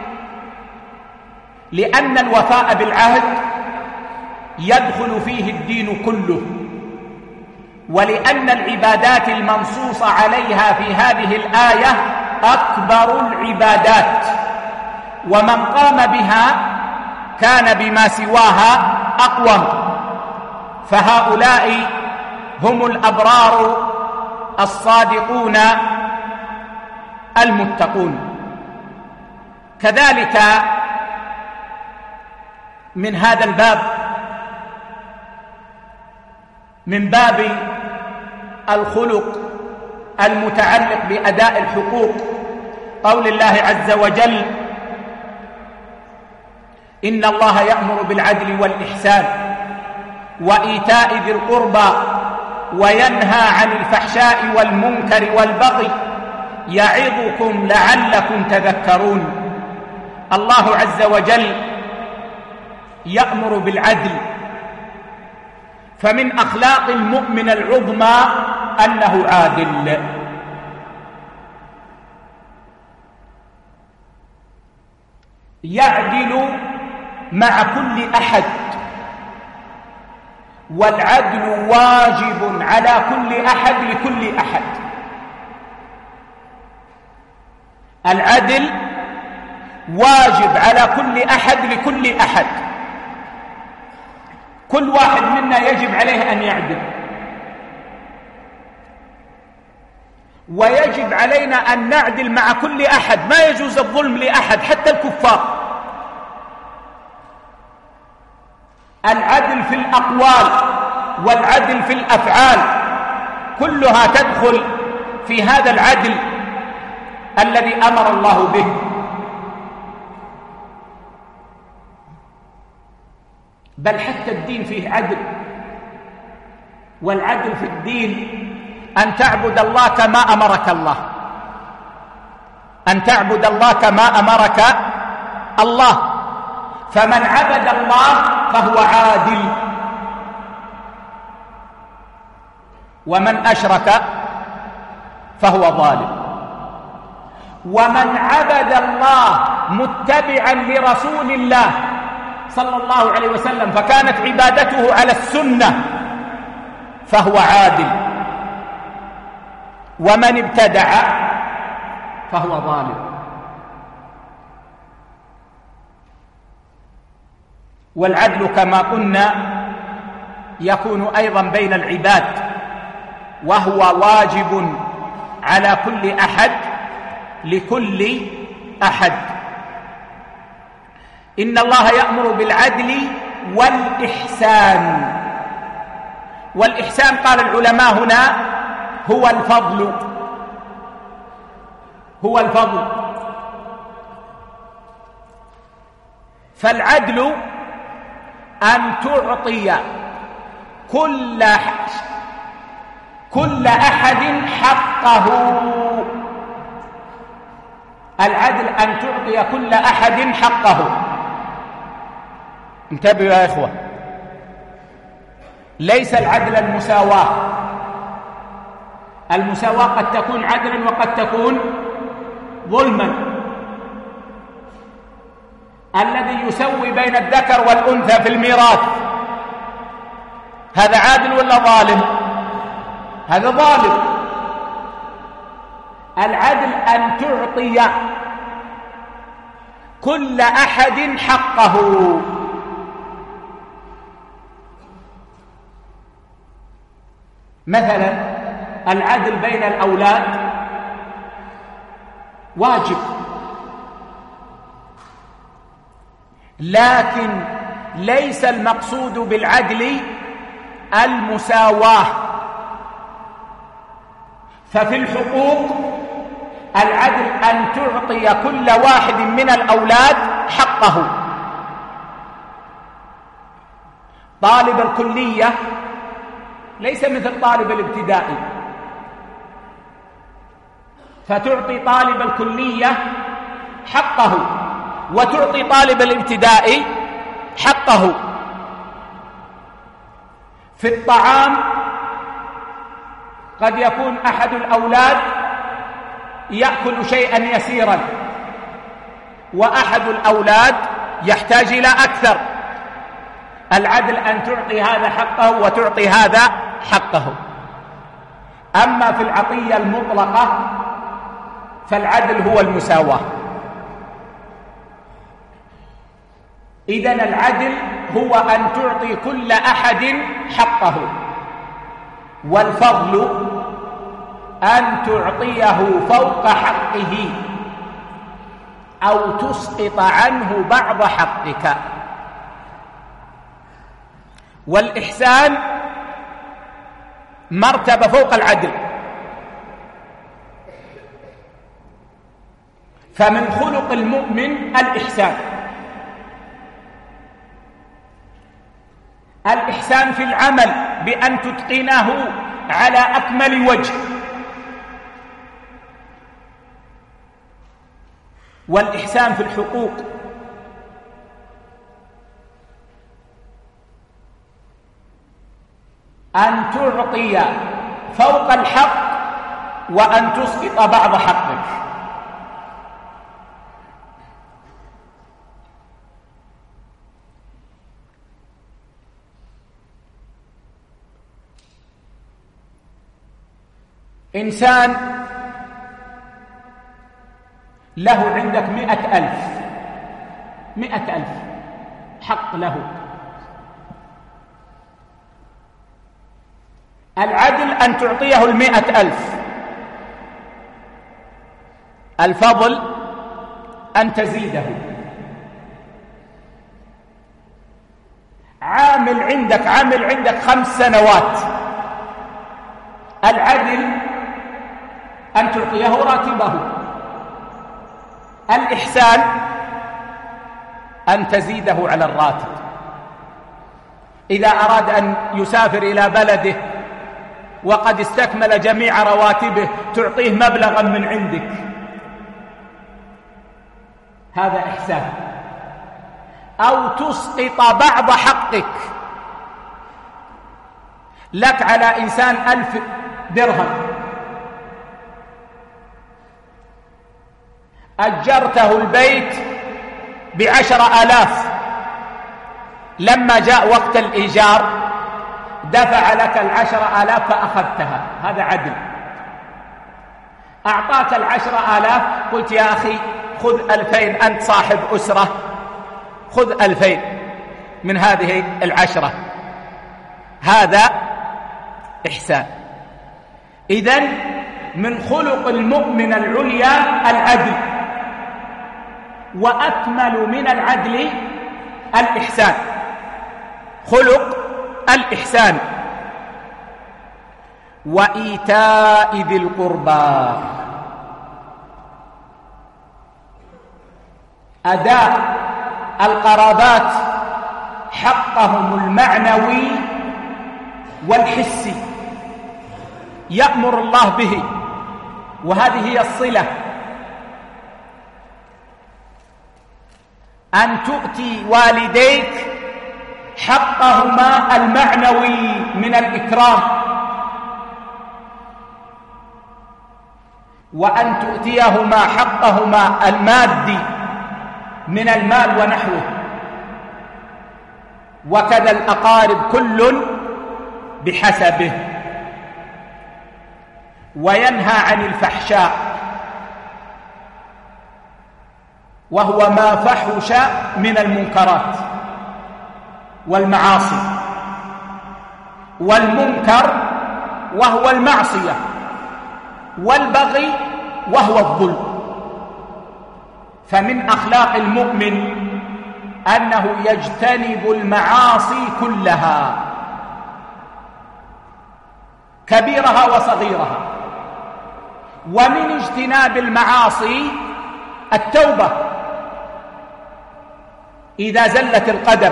[SPEAKER 2] لأن الوفاء بالعهد يدخل فيه الدين كله، ولأن العبادات المنصوص عليها في هذه الآية أكبر العبادات، ومن قام بها كان بما سواها أقوم، فهؤلاء هم الأبرار الصادقون المتقون. كذلك من هذا الباب، من باب الخلق المتعلق بأداء الحقوق، قول الله عز وجل: إن الله يأمر بالعدل والإحسان وإيتاء ذي القربى وينهى عن الفحشاء والمنكر والبغي يعظكم لعلكم تذكرون. الله عز وجل يأمر بالعدل، فمن أخلاق المؤمن العظمى أنه عادل. يعدل مع كل أحد، والعدل واجب على كل أحد لكل أحد. العدل واجب على كل أحد لكل أحد. كل واحد منا يجب عليه أن يعدل، ويجب علينا أن نعدل مع كل أحد. ما يجوز الظلم لأحد حتى الكفار. العدل في الأقوال والعدل في الأفعال كلها تدخل في هذا العدل الذي أمر الله به. بل حتى الدين فيه عدل، والعدل في الدين أن تعبد الله كما أمرك الله. أن تعبد الله كما أمرك الله، فمن عبد الله فهو عادل، ومن أشرك فهو ظالم. ومن عبد الله متبعا لرسول الله صلى الله عليه وسلم فكانت عبادته على السنة فهو عادل، ومن ابتدع فهو ظالم. والعدل كما قلنا يكون أيضا بين العباد، وهو واجب على كل أحد لكل أحد. إن الله يأمر بالعدل والإحسان. والإحسان قال العلماء هنا هو الفضل، هو الفضل. فالعدل أن تعطي كل أحد حقه. العدل أن تعطي كل أحد حقه. انتبهوا يا إخوة، ليس العدل المساواة. المساواة قد تكون عدلا وقد تكون ظلما. الذي يسوي بين الذكر والأنثى في الميراث هذا عادل ولا ظالم؟ هذا ظالم. العدل أن تعطي كل أحد حقه. مثلا العدل بين الأولاد واجب، لكن ليس المقصود بالعدل المساواة. ففي الحقوق العدل أن تعطي كل واحد من الأولاد حقه. طالب الكلية ليس مثل طالب الابتدائي، فتعطي طالب الكلية حقه وتعطي طالب الابتدائي حقه. في الطعام قد يكون أحد الأولاد يأكل شيئا يسيرا وأحد الأولاد يحتاج إلى أكثر. العدل أن تعطي هذا حقه وتعطي هذا حقه. أما في العطية المطلقة فالعدل هو المساواة. إذن العدل هو أن تعطي كل أحد حقه، والفضل أن تعطيه فوق حقه أو تسقط عنه بعض حقك. والإحسان مرتبة فوق العدل. فمن خلق المؤمن الإحسان. الإحسان في العمل بأن تتقنه على أكمل وجه. والإحسان في الحقوق أن تعطي فوق الحق وأن تسقط بعض حقك. إنسان له عندك 100,000 حق له. العدل أن تعطيه 100,000. الفضل أن تزيده. عامل عندك 5 سنوات. العدل أن تعطيه راتبه. الإحسان أن تزيده على الراتب. إذا أراد أن يسافر إلى بلده وقد استكمل جميع رواتبه تعطيه مبلغا من عندك. هذا إحسان. أو تسقط بعض حقك، لك على إنسان 1000 درهم، أجرته البيت ب10,000، لما جاء وقت الإيجار دفع لك 10,000 فأخذتها، هذا عدل. أعطاك 10,000، قلت يا أخي خذ 2000، أنت صاحب أسرة، خذ 2000 من هذه 10، هذا إحسان. إذن من خلق المؤمن العليا العدل، وأكمل من العدل الإحسان، خلق الإحسان. وإيتاء ذي القربى، أداء القرابات حقهم المعنوي والحسي يأمر الله به، وهذه هي الصلة، أن تؤتي والديك حقهما المعنوي من الإكرام، وأن تؤتيهما حقهما المادي من المال ونحوه، وكذا الأقارب كل بحسبه. وينهى عن الفحشاء، وهو ما فحش من المنكرات والمعاصي، والمنكر وهو المعصية، والبغي وهو الظلم. فمن أخلاق المؤمن أنه يجتنب المعاصي كلها، كبيرها وصغيرها. ومن اجتناب المعاصي التوبة إذا زلت القدم.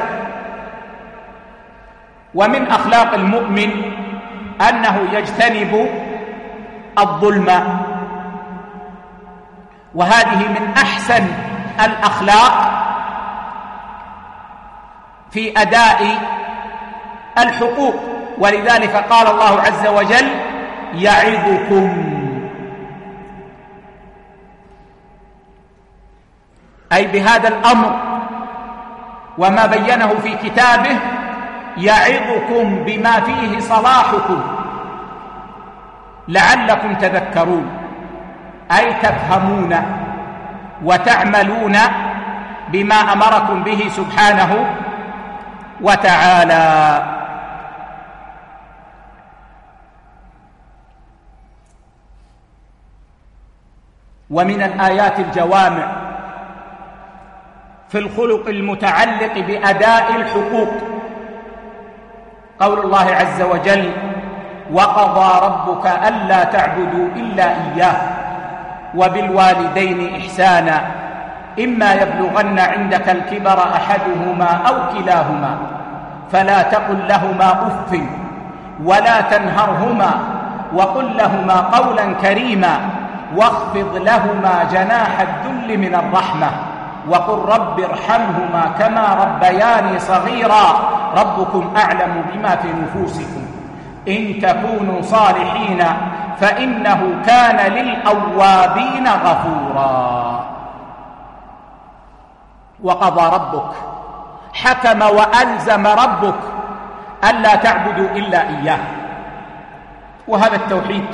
[SPEAKER 2] ومن أخلاق المؤمن أنه يجتنب الظلم، وهذه من أحسن الأخلاق في أداء الحقوق. ولذلك قال الله عز وجل: يعظكم، أي بهذا الأمر وما بينه في كتابه، يعظكم بما فيه صلاحكم لعلكم تذكرون، أي تفهمون وتعملون بما أمركم به سبحانه وتعالى. ومن الآيات الجوامع في الخلق المتعلق بأداء الحقوق قول الله عز وجل: وقضى ربك ألا تعبدوا إلا إياه وبالوالدين إحسانا إما يبلغن عندك الكبر أحدهما أو كلاهما فلا تقل لهما أف ولا تنهرهما وقل لهما قولا كريما واخفض لهما جناح الذل من الرحمة وقل رب ارحمهما كما ربياني صغيرا ربكم أعلم بما في نفوسكم إن تكونوا صالحين فإنه كان للأوابين غفورا. وقضى ربك، حكم وألزم ربك ألا تعبدوا إلا إياه، وهذا التوحيد.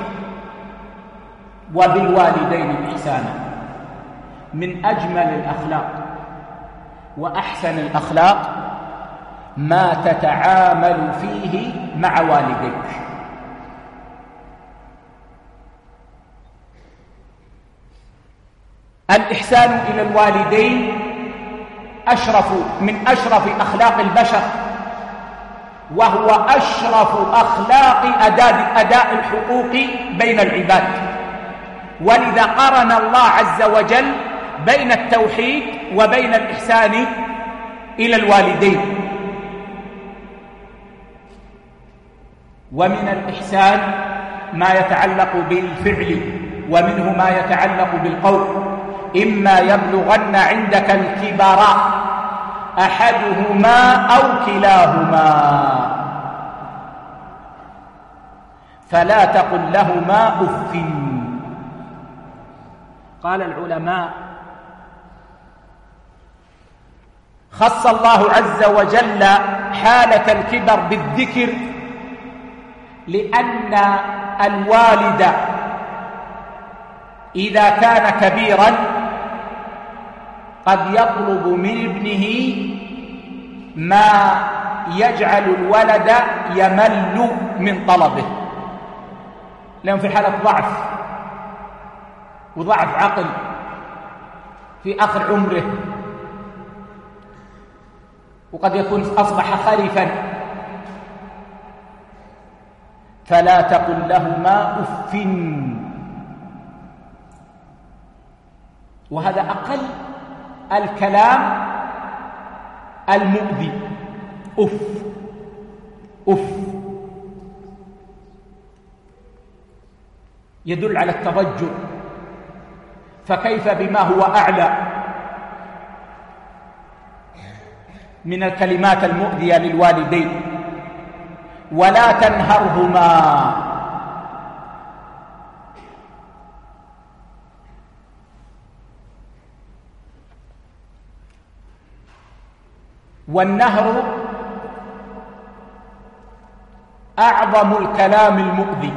[SPEAKER 2] وبالوالدين إحسانا، من أجمل الأخلاق وأحسن الأخلاق ما تتعامل فيه مع والديك. الإحسان إلى الوالدين من أشرف أخلاق البشر، وهو أشرف أخلاق أداء الحقوق بين العباد. ولذا قرن الله عز وجل بين التوحيد وبين الإحسان إلى الوالدين. ومن الإحسان ما يتعلق بالفعل، ومنه ما يتعلق بالقول. إما يبلغن عندك الكبر أحدهما أو كلاهما فلا تقل لهما أف. قال العلماء خص الله عز وجل حالة الكبر بالذكر لأن الوالد إذا كان كبيرا قد يطلب من ابنه ما يجعل الولد يمل من طلبه، لأنه في حالة ضعف وضعف عقل في آخر عمره، وقد يكون أصبح خرفا. فلا تقل لهما أف، وهذا أقل الكلام المؤذي. أف أف يدل على التضجر، فكيف بما هو أعلى من الكلمات المؤذية للوالدين. ولا تنهرهما، والنهر أعظم الكلام المؤذي،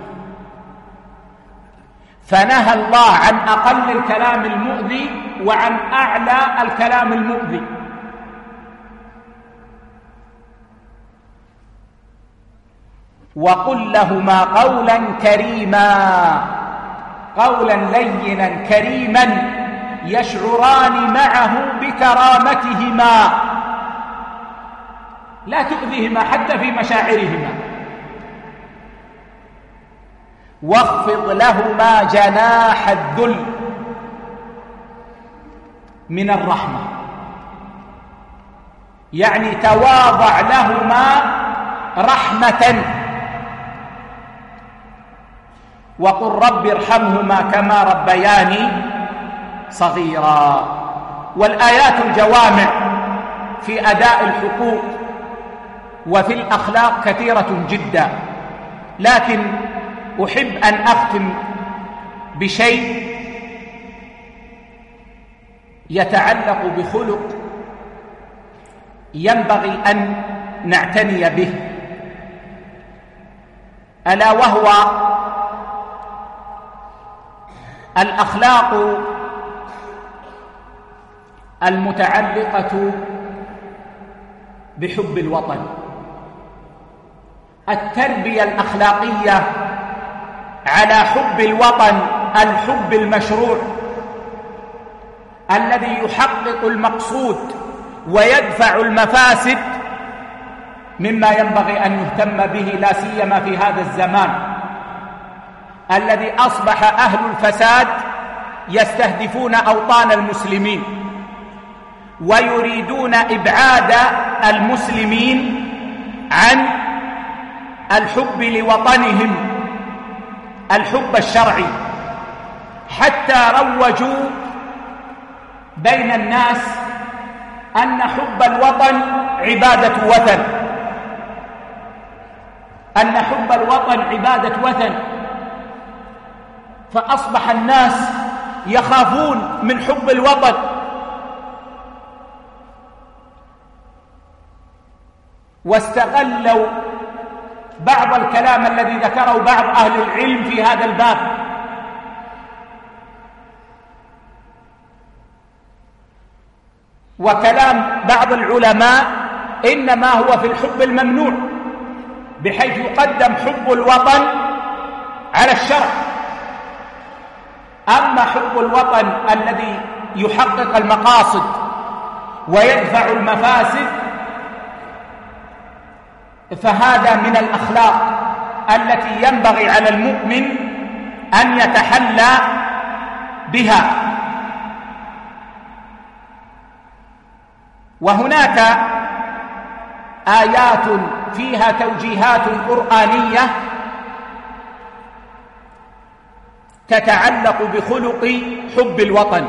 [SPEAKER 2] فنهى الله عن أقل الكلام المؤذي وعن أعلى الكلام المؤذي. وقل لهما قولا كريما، قولا لينا كريما يشعران معه بكرامتهما، لا تؤذيهما حتى في مشاعرهما. واخفض لهما جناح الذل من الرحمة، يعني تواضع لهما رحمة. وقل رب ارحمهما كما ربياني صغيرا. والآيات الجوامع في أداء الحقوق وفي الأخلاق كثيرة جدا، لكن أحب أن أختم بشيء يتعلق بخلق ينبغي أن نعتني به، ألا وهو الأخلاق المتعلقة بحب الوطن. التربية الأخلاقية على حب الوطن، الحب المشروع الذي يحقق المقصود ويدفع المفاسد، مما ينبغي أن يهتم به، لا سيما في هذا الزمان الذي أصبح أهل الفساد يستهدفون أوطان المسلمين ويريدون إبعاد المسلمين عن الحب لوطنهم، الحب الشرعي، حتى روجوا بين الناس أن حب الوطن عبادة وثن، أن حب الوطن عبادة وثن، فأصبح الناس يخافون من حب الوطن. واستغلوا بعض الكلام الذي ذكره بعض أهل العلم في هذا الباب، وكلام بعض العلماء إنما هو في الحب الممنوع، بحيث يقدم حب الوطن على الشرع. أما حب الوطن الذي يحقق المقاصد ويدفع المفاسد فهذا من الأخلاق التي ينبغي على المؤمن أن يتحلى بها. وهناك آيات فيها توجيهات قرآنية تتعلق بخلق حب الوطن.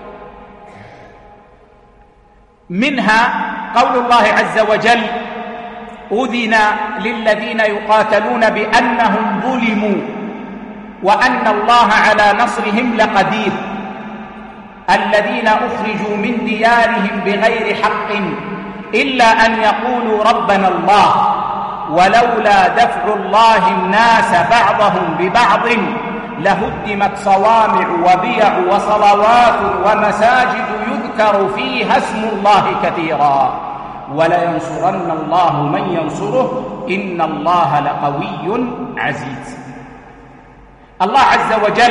[SPEAKER 2] منها قول الله عز وجل: أذن للذين يقاتلون بأنهم ظلموا وأن الله على نصرهم لقدير، الذين أخرجوا من ديارهم بغير حق إلا أن يقولوا ربنا الله ولولا دفع الله الناس بعضهم ببعض لهدمت صوامع وبيع وصلوات ومساجد يذكر فيها اسم الله كثيرا ولينصرن الله من ينصره إن الله لقوي عزيز. الله عز وجل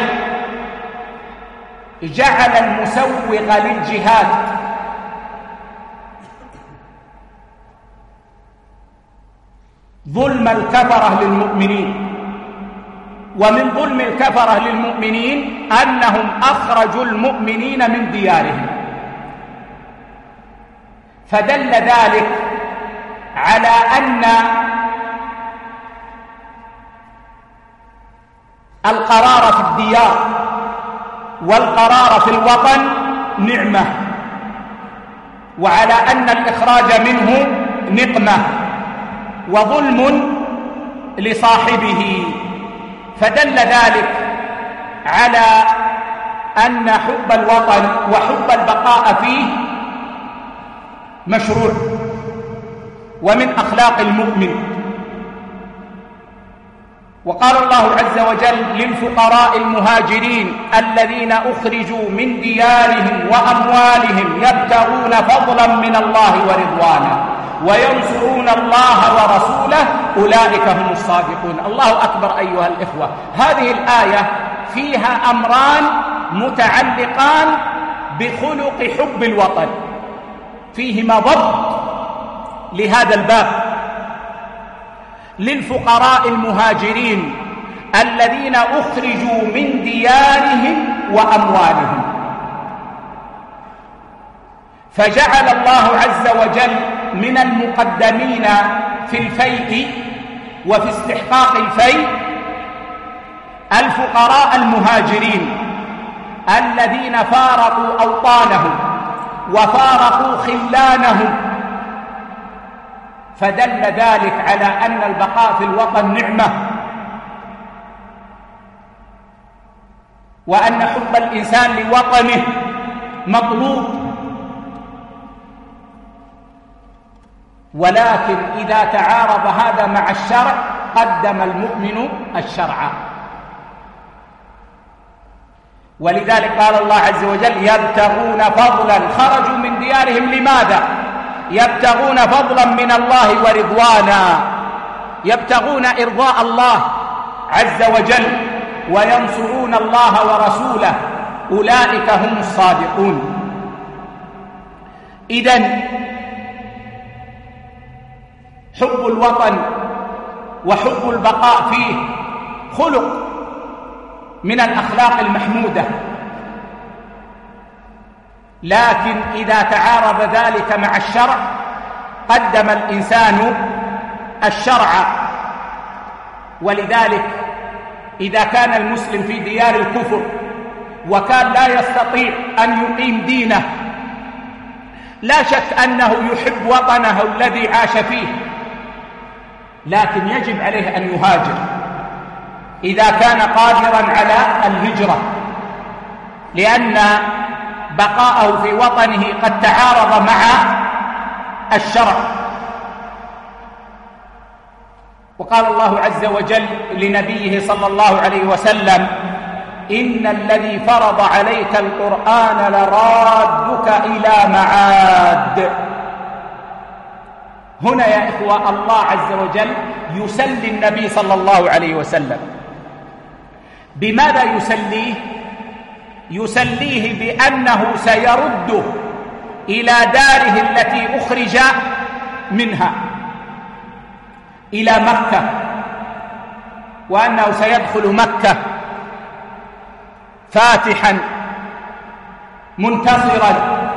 [SPEAKER 2] جعل المسوغ للجهاد ظلم الكفرة للمؤمنين، ومن ظلم الكفرة للمؤمنين أنهم أخرجوا المؤمنين من ديارهم، فدل ذلك على أن القرار في الديار والقرار في الوطن نعمة، وعلى أن الإخراج منه نقمة وظلم لصاحبه، فدل ذلك على أن حب الوطن وحب البقاء فيه مشروع ومن أخلاق المؤمن. وقال الله عز وجل للفقراء المهاجرين الذين أخرجوا من ديارهم وأموالهم يبتغون فضلا من الله ورضوانه وينصرون الله ورسوله أولئك هم الصادقون. الله أكبر أيها الإخوة، هذه الآية فيها أمران متعلقان بخلق حب الوطن، فيهما ضبط لهذا الباب. للفقراء المهاجرين الذين أخرجوا من ديارهم وأموالهم، فجعل الله عز وجل من المقدمين في الفيء وفي استحقاق الفيء الفقراء المهاجرين الذين فارقوا أوطانهم وفارقوا خلانهم، فدل ذلك على أن البقاء في الوطن نعمة، وأن حب الإنسان لوطنه مطلوب. ولكن إذا تعارض هذا مع الشرع قدم المؤمن الشرع، ولذلك قال الله عز وجل يبتغون فضلا، خرجوا من ديارهم لماذا؟ يبتغون فضلا من الله ورضوانا، يبتغون إرضاء الله عز وجل وينصرون الله ورسوله أولئك هم الصادقون. إذن حب الوطن وحب البقاء فيه خلق من الأخلاق المحمودة، لكن إذا تعارض ذلك مع الشرع قدم الإنسان الشرع. ولذلك إذا كان المسلم في ديار الكفر وكان لا يستطيع أن يقيم دينه، لا شك أنه يحب وطنه الذي عاش فيه، لكن يجب عليه أن يهاجر إذا كان قادرا على الهجرة، لأن بقاءه في وطنه قد تعارض مع الشرع. وقال الله عز وجل لنبيه صلى الله عليه وسلم إن الذي فرض عليك القرآن لرادك إلى معاد. هنا يا إخوة الله عز وجل يسلي النبي صلى الله عليه وسلم. بماذا يسليه؟ يسليه بأنه سيرده إلى داره التي أخرج منها إلى مكة، وأنه سيدخل مكة فاتحا منتصرا،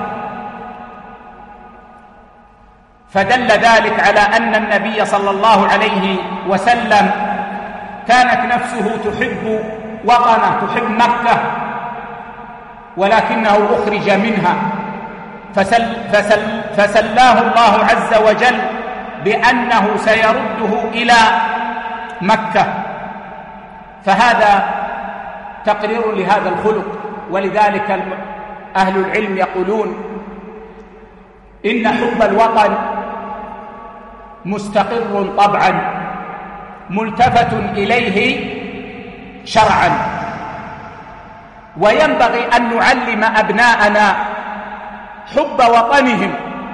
[SPEAKER 2] فدل ذلك على أن النبي صلى الله عليه وسلم كانت نفسه تحب وطنه تحب مكة ولكنه أخرج منها فسلاه الله عز وجل بأنه سيرده إلى مكة. فهذا تقرير لهذا الخلق. ولذلك أهل العلم يقولون إن حب الوطن مستقر طبعا ملتفت إليه شرعا، وينبغي أن نعلم أبناءنا حب وطنهم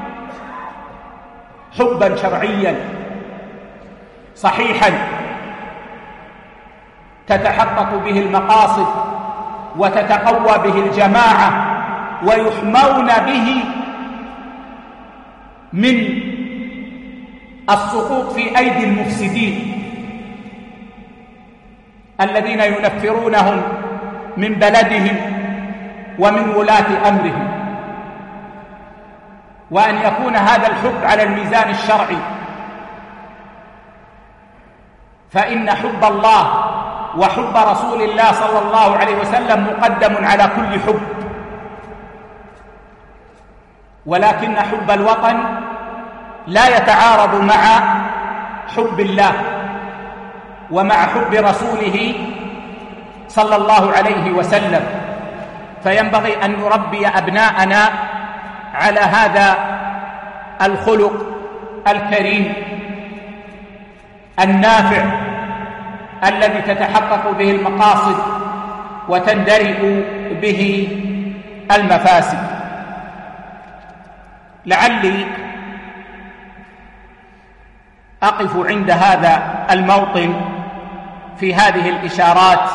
[SPEAKER 2] حبا شرعيا صحيحا تتحقق به المقاصد وتتقوى به الجماعة ويحمون به من السقوط في أيدي المفسدين الذين ينفرونهم من بلدهم ومن ولاة أمرهم، وأن يكون هذا الحب على الميزان الشرعي. فإن حب الله وحب رسول الله صلى الله عليه وسلم مقدم على كل حب، ولكن حب الوطن لا يتعارض مع حب الله ومع حب رسوله صلى الله عليه وسلم. فينبغي أن نربي أبناءنا على هذا الخلق الكريم النافع الذي تتحقق به المقاصد وتندرئ به المفاسد. لعلي أقف عند هذا الموطن في هذه الإشارات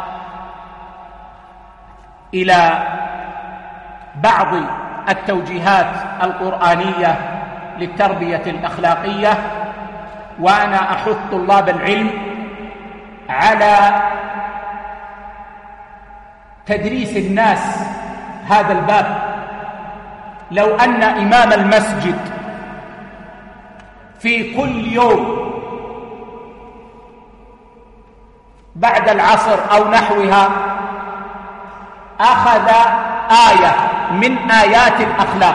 [SPEAKER 2] إلى بعض التوجيهات القرآنية للتربية الأخلاقية، وأنا أحث طلاب العلم على تدريس الناس هذا الباب. لو أن إمام المسجد في كل يوم بعد العصر أو نحوها أخذ آية من آيات الأخلاق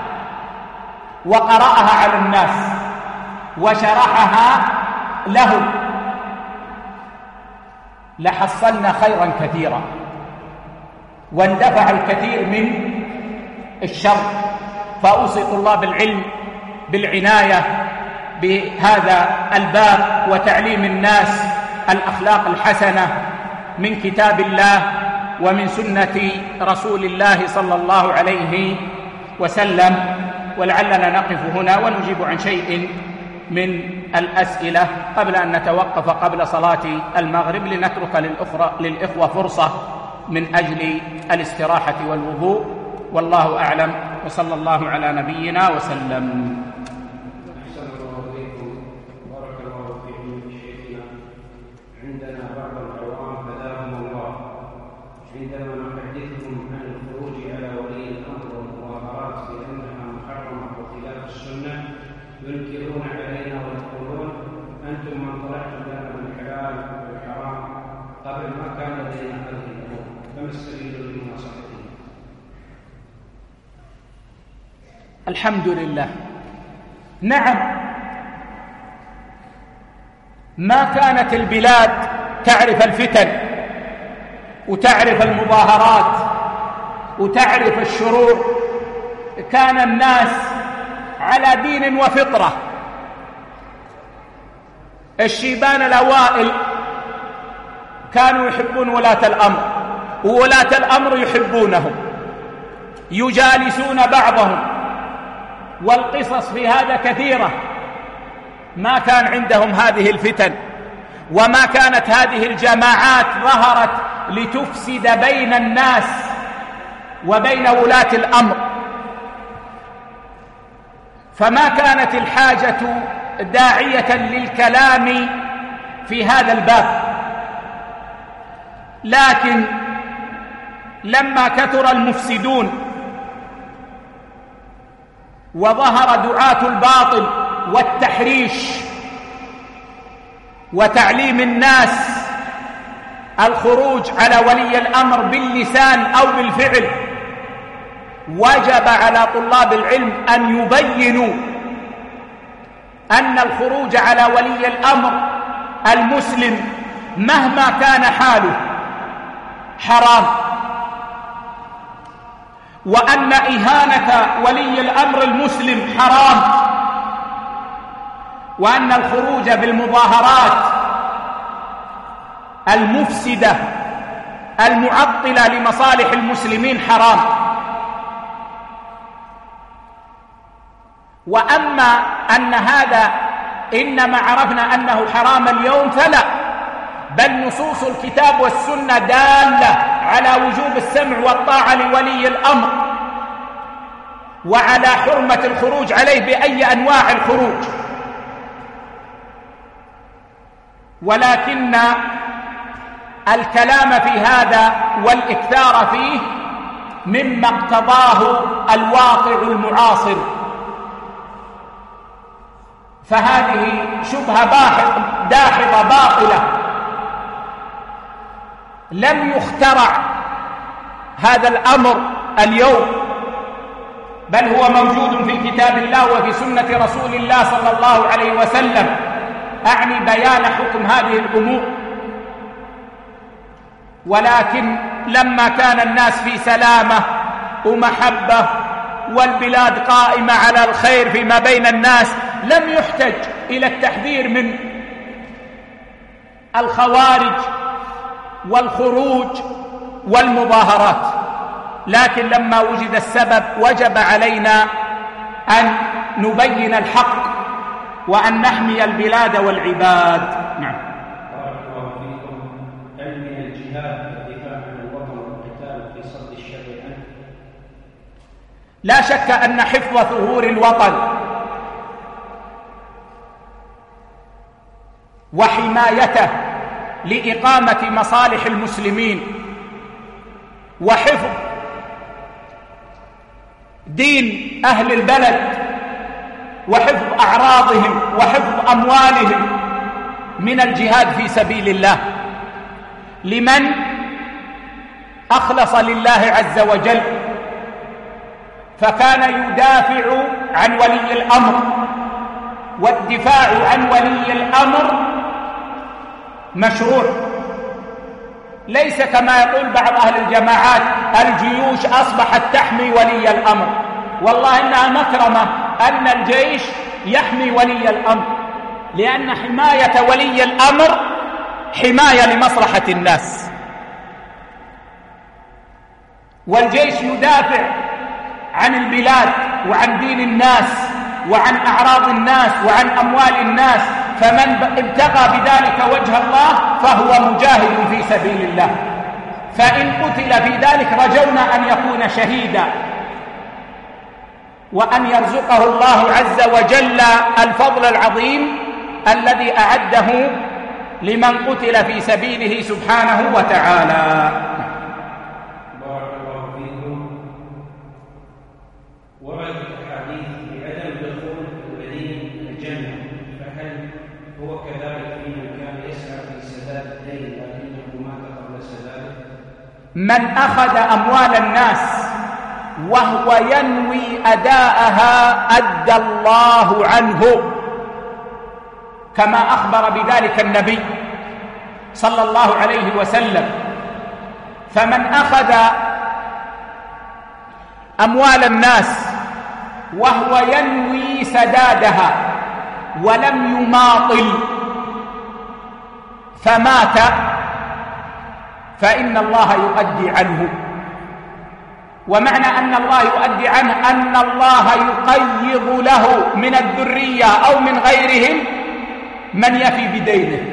[SPEAKER 2] وقرأها على الناس وشرحها لهم لحصلنا خيرا كثيرا واندفع الكثير من الشر. فأوصي طلاب العلم بالعناية بهذا الباب وتعليم الناس الأخلاق الحسنة من كتاب الله ومن سنة رسول الله صلى الله عليه وسلم. ولعلنا نقف هنا ونجيب عن شيء من الأسئلة قبل أن نتوقف قبل صلاة المغرب لنترك للإخوة فرصة من أجل الاستراحة والوضوء. والله أعلم، وصلى الله على نبينا وسلم.
[SPEAKER 3] عندنا بعض العوام هداهم الله عندما نحدثهم عن الخروج على ولي الامر والمظاهرات بانها محرمه وخلاف السنه ينكرون علينا ويقولون انتم من طلعتم لنا من الحلال والحرام قبل ما كان لدينا هذه الامور، فما السبيل لمناصحتهم؟
[SPEAKER 2] الحمد لله. نعم، ما كانت البلاد تعرف الفتن وتعرف المظاهرات وتعرف الشرور، كان الناس على دين وفطرة. الشيبان الأوائل كانوا يحبون ولاة الأمر، وولاة الأمر يحبونهم، يجالسون بعضهم، والقصص في هذا كثيرة. ما كان عندهم هذه الفتن، وما كانت هذه الجماعات ظهرت لتفسد بين الناس وبين ولاة الأمر. فما كانت الحاجة داعية للكلام في هذا الباب. لكن لما كثر المفسدون وظهر دعاة الباطل والتحريش وتعليم الناس الخروج على ولي الأمر باللسان أو بالفعل، وجب على طلاب العلم أن يبينوا أن الخروج على ولي الأمر المسلم مهما كان حاله حرام، وأن إهانة ولي الأمر المسلم حرام، وأن الخروج بالمظاهرات المفسدة المعطلة لمصالح المسلمين حرام. وأما أن هذا إنما عرفنا أنه حرام اليوم فلا، بل نصوص الكتاب والسنة دالة على وجوب السمع والطاعة لولي الأمر وعلى حرمة الخروج عليه بأي أنواع الخروج. ولكن الكلام في هذا والإكثار فيه مما اقتضاه الواقع المعاصر، فهذه شبهة داحضة باطلة، لم يخترع هذا الأمر اليوم، بل هو موجود في كتاب الله وفي سنة رسول الله صلى الله عليه وسلم، أعني بيان حكم هذه الأمور. ولكن لما كان الناس في سلامة ومحبة والبلاد قائمة على الخير فيما بين الناس، لم يحتج إلى التحذير من الخوارج والخروج والمظاهرات. لكن لما وجد السبب وجب علينا أن نبين الحق وأن نحمي البلاد والعباد. نعم.
[SPEAKER 3] بارك الله فيكم. هل من الجهاد الدفاع عن الوطن والقتال في صد الشر عنه؟
[SPEAKER 2] لا شك أن حفظ ثغور الوطن وحمايته لإقامة مصالح المسلمين وحفظ دين أهل البلد وحفظ أعراضهم وحفظ أموالهم من الجهاد في سبيل الله لمن أخلص لله عز وجل، فكان يدافع عن ولي الأمر، والدفاع عن ولي الأمر مشروع، ليس كما يقول بعض أهل الجماعات الجيوش أصبحت تحمي ولي الأمر. والله إنها مكرمة أن الجيش يحمي ولي الأمر، لأن حماية ولي الأمر حماية لمصلحة الناس، والجيش يدافع عن البلاد وعن دين الناس وعن أعراض الناس وعن أموال الناس، فمن ابتغى بذلك وجه الله فهو مجاهد في سبيل الله، فإن قتل في ذلك رجونا أن يكون شهيدا، وأن يرزقه الله عز وجل الفضل العظيم الذي أعده لمن قتل في سبيله سبحانه وتعالى.
[SPEAKER 3] بارك الله فيكم. وردت أحاديث بعدم دخول المدين الجنة، فهل هو كذلك في من كان يسعى في سداد الدين لكنه مات قبل سداده؟
[SPEAKER 2] من أخذ أموال الناس وهو ينوي أداءها أدى الله عنه، كما أخبر بذلك النبي صلى الله عليه وسلم. فمن أخذ أموال الناس وهو ينوي سدادها ولم يماطل فمات فإن الله يؤدي عنه. ومعنى أن الله يؤدي عنه أن الله يقيض له من الذرية أو من غيرهم من يفي بدينه،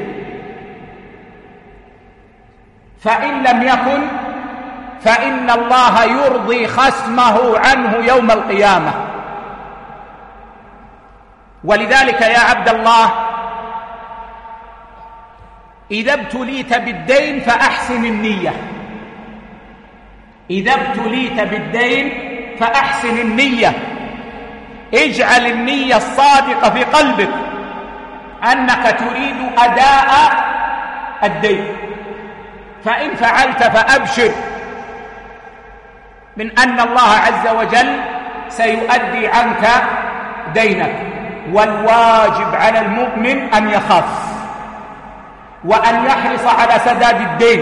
[SPEAKER 2] فإن لم يكن فإن الله يرضي خصمه عنه يوم القيامة. ولذلك يا عبد الله، إذا ابتليت بالدين فأحسن النية، إذا ابتليت بالدين فأحسن النية، اجعل النية الصادقة في قلبك أنك تريد أداء الدين، فإن فعلت فأبشر من أن الله عز وجل سيؤدي عنك دينك. والواجب على المؤمن أن يخاف وأن يحرص على سداد الدين،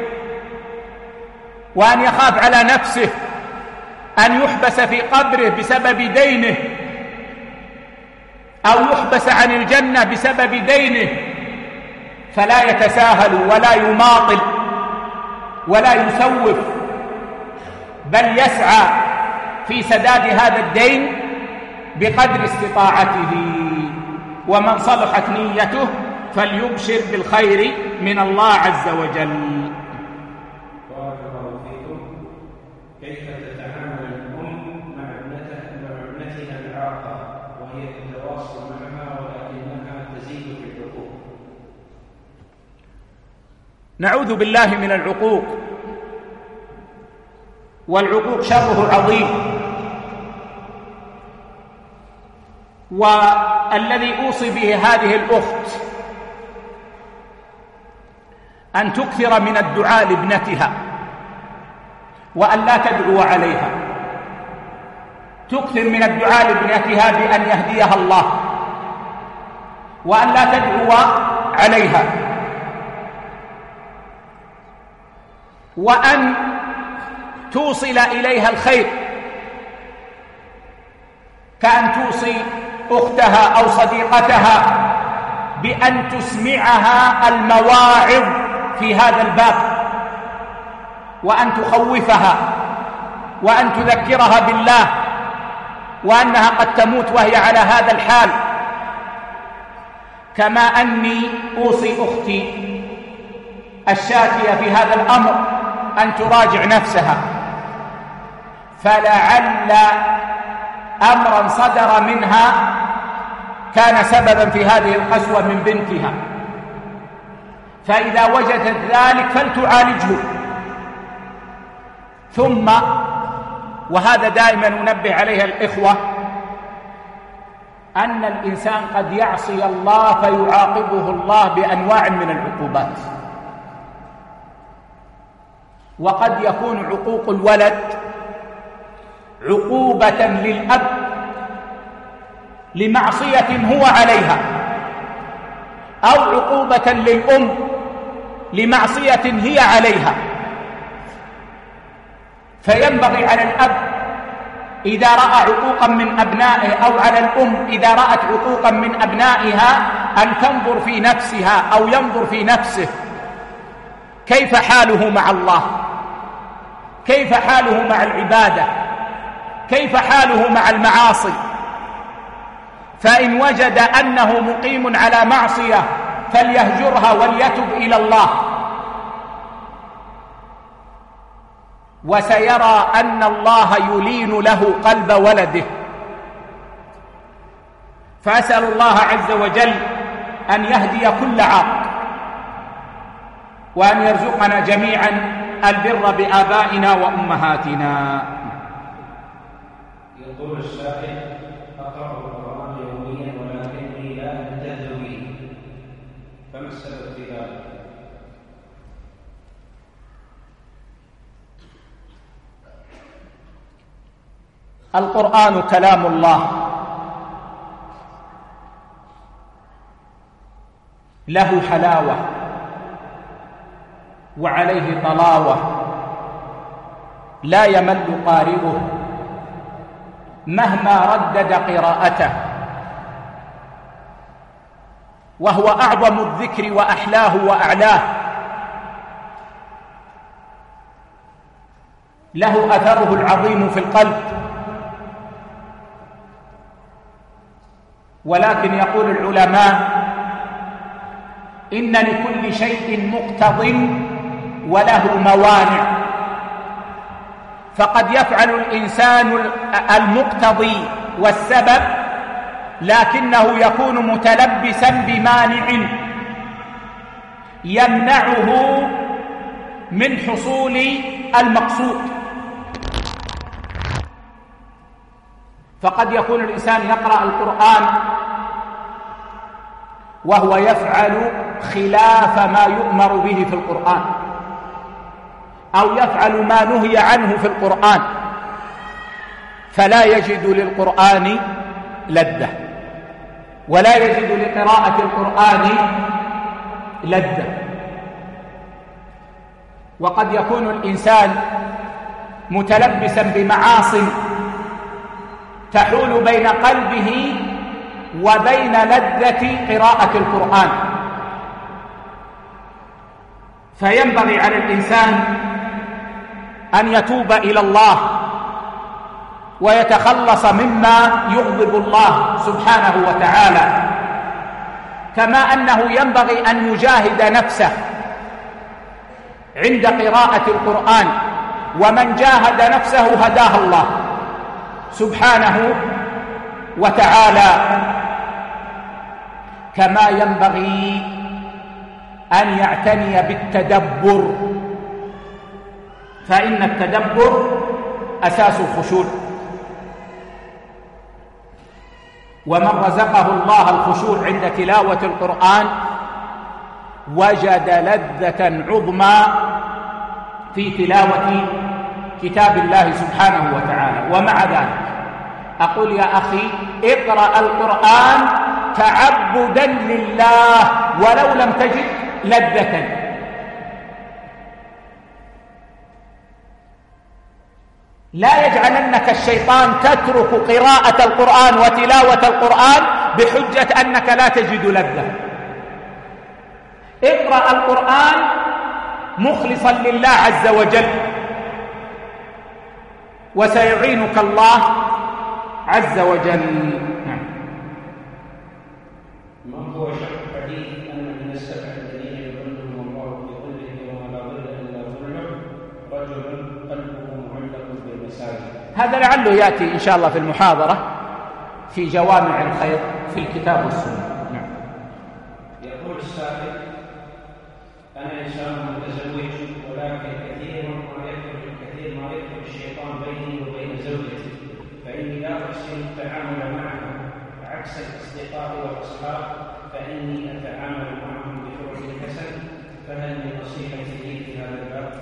[SPEAKER 2] وأن يخاف على نفسه أن يحبس في قبره بسبب دينه، أو يحبس عن الجنة بسبب دينه، فلا يتساهل ولا يماطل ولا يسوف، بل يسعى في سداد هذا الدين بقدر استطاعته. ومن صلحت نيته فليبشر بالخير من الله عز وجل.
[SPEAKER 3] بارك الله فيكم. كيف تتعامل الأم مع ابنتها العاقة وهي تتواصل معها ولكنها تزيد في العقوق؟
[SPEAKER 2] نعوذ بالله من العقوق، والعقوق شره عظيم. والذي أوصي به هذه الأخت أن تكثر من الدعاء لابنتها وأن لا تدعو عليها، تكثر من الدعاء لابنتها بأن يهديها الله وأن لا تدعو عليها، وأن توصل إليها الخير، كأن توصي أختها أو صديقتها بأن تسمعها المواعظ في هذا الباب، وأن تخوفها، وأن تذكرها بالله، وأنها قد تموت وهي على هذا الحال. كما أني أوصي أختي الشاكية في هذا الأمر أن تراجع نفسها، فلعل أمرا صدر منها كان سببا في هذه القسوة من بنتها، فإذا وجدت ذلك فلتعالجه. ثم، وهذا دائما ننبه عليه الإخوة، أن الإنسان قد يعصي الله فيعاقبه الله بأنواع من العقوبات، وقد يكون عقوق الولد عقوبة للأب لمعصية هو عليها، أو عقوبة للأم لمعصية هي عليها. فينبغي على الأب إذا رأى عقوقا من أبنائه، أو على الأم إذا رأت عقوقا من أبنائها، أن تنظر في نفسها أو ينظر في نفسه كيف حاله مع الله، كيف حاله مع العبادة، كيف حاله مع المعاصي. فإن وجد أنه مقيم على معصية فليهجرها وليتب إلى الله، وسيرى أن الله يلين له قلب ولده. فأسأل الله عز وجل أن يهدي كل عاق، وأن يرزقنا جميعا البر بآبائنا وأمهاتنا.
[SPEAKER 3] يقول السائل: أقرأ القرآن يوميا ولكني لا أنتهز به، فما السبب في ذلك؟
[SPEAKER 2] القرآن كلام الله، له حلاوة وعليه طلاوة، لا يمل قارئه مهما ردد قراءته، وهو أعظم الذكر وأحلاه وأعلاه، له أثره العظيم في القلب. ولكن يقول العلماء: إن لكل شيء مقتض وله موانع، فقد يفعل الإنسان المقتضي والسبب لكنه يكون متلبسا بمانع يمنعه من حصول المقصود. فقد يكون الإنسان يقرأ القرآن وهو يفعل خلاف ما يؤمر به في القرآن، أو يفعل ما نهي عنه في القرآن فلا يجد للقرآن لذة ولا يجد لقراءة القرآن لذة. وقد يكون الإنسان متلبسا بمعاصٍ تحول بين قلبه وبين لذة قراءة القرآن، فينبغي على الإنسان أن يتوب إلى الله ويتخلص مما يغضب الله سبحانه وتعالى، كما أنه ينبغي أن يجاهد نفسه عند قراءة القرآن، ومن جاهد نفسه هداه الله سبحانه وتعالى. كما ينبغي أن يعتني بالتدبر، فإن التدبر أساس الخشوع، ومن رزقه الله الخشوع عند تلاوة القرآن وجد لذة عظمى في تلاوة كتاب الله سبحانه وتعالى. ومع ذلك أقول يا أخي اقرأ القرآن تعبدا لله ولو لم تجد لذة. لا يجعلنك الشيطان تترك قراءة القرآن وتلاوة القرآن بحجة أنك لا تجد لذة. اقرأ القرآن مخلصا لله عز وجل، وسيعينك الله عز وجل.
[SPEAKER 3] ما هو شرح حديث أن من السبع الذين يظلهم الله في ظله يوم لا ظل إلا ظله رجل قلبه معلق بالمساجد؟
[SPEAKER 2] هذا لعله يأتي إن شاء الله في المحاضرة في جوامع الخير في الكتاب والسنة. نعم.
[SPEAKER 3] يقول السائل: أنا إنسان متزوج، ولكن كثير ما يدخل الشيطان بيني وبين زوجتي، فإني لا أحسن التعامل معها عكس الأصدقاء والأصحاب، فإني أتعامل معهم بفعل الحسن، فهل من نصيحة لي في هذا الباب؟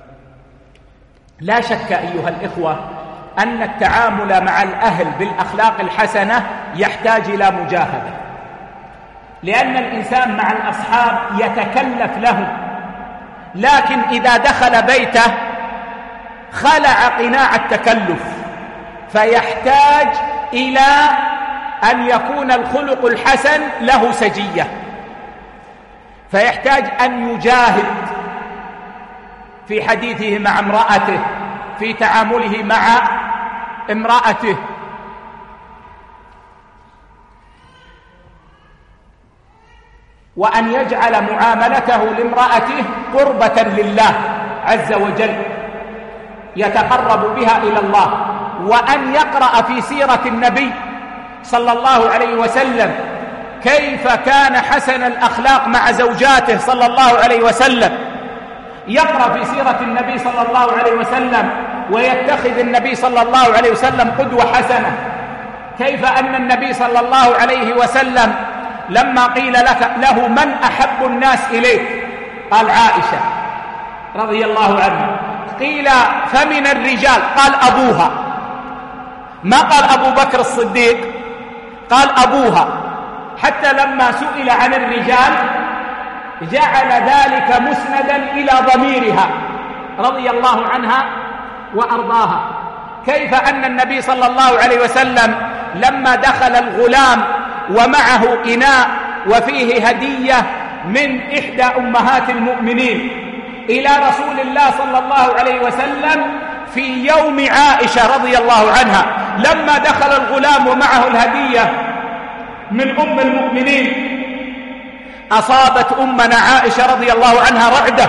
[SPEAKER 2] لا شك أيها الإخوة أن التعامل مع الأهل بالأخلاق الحسنة يحتاج إلى مجاهدة، لأن الإنسان مع الأصحاب يتكلف لهم، لكن إذا دخل بيته خلع قناع التكلف، فيحتاج إلى أن يكون الخلق الحسن له سجية، فيحتاج أن يجاهد في حديثه مع امرأته، في تعامله مع امرأته. وأن يجعل معاملته لامرأته قربة لله عز وجل يتقرب بها إلى الله، وأن يقرأ في سيرة النبي صلى الله عليه وسلم كيف كان حسن الأخلاق مع زوجاته صلى الله عليه وسلم، يقرأ في سيرة النبي صلى الله عليه وسلم ويتخذ النبي صلى الله عليه وسلم قدوة حسنة. كيف أن النبي صلى الله عليه وسلم لما قيل له من أحب الناس إليك؟ قال عائشة رضي الله عنها. قيل فمن الرجال؟ قال أبوها. ما قال أبو بكر الصديق، قال أبوها. حتى لما سئل عن الرجال جعل ذلك مسندا إلى ضميرها رضي الله عنها وأرضاها. كيف أن النبي صلى الله عليه وسلم لما دخل الغلام ومعه إناء وفيه هدية من إحدى أمهات المؤمنين إلى رسول الله صلى الله عليه وسلم في يوم عائشة رضي الله عنها، لما دخل الغلام ومعه الهدية من أم المؤمنين أصابت أمنا عائشة رضي الله عنها رعدة.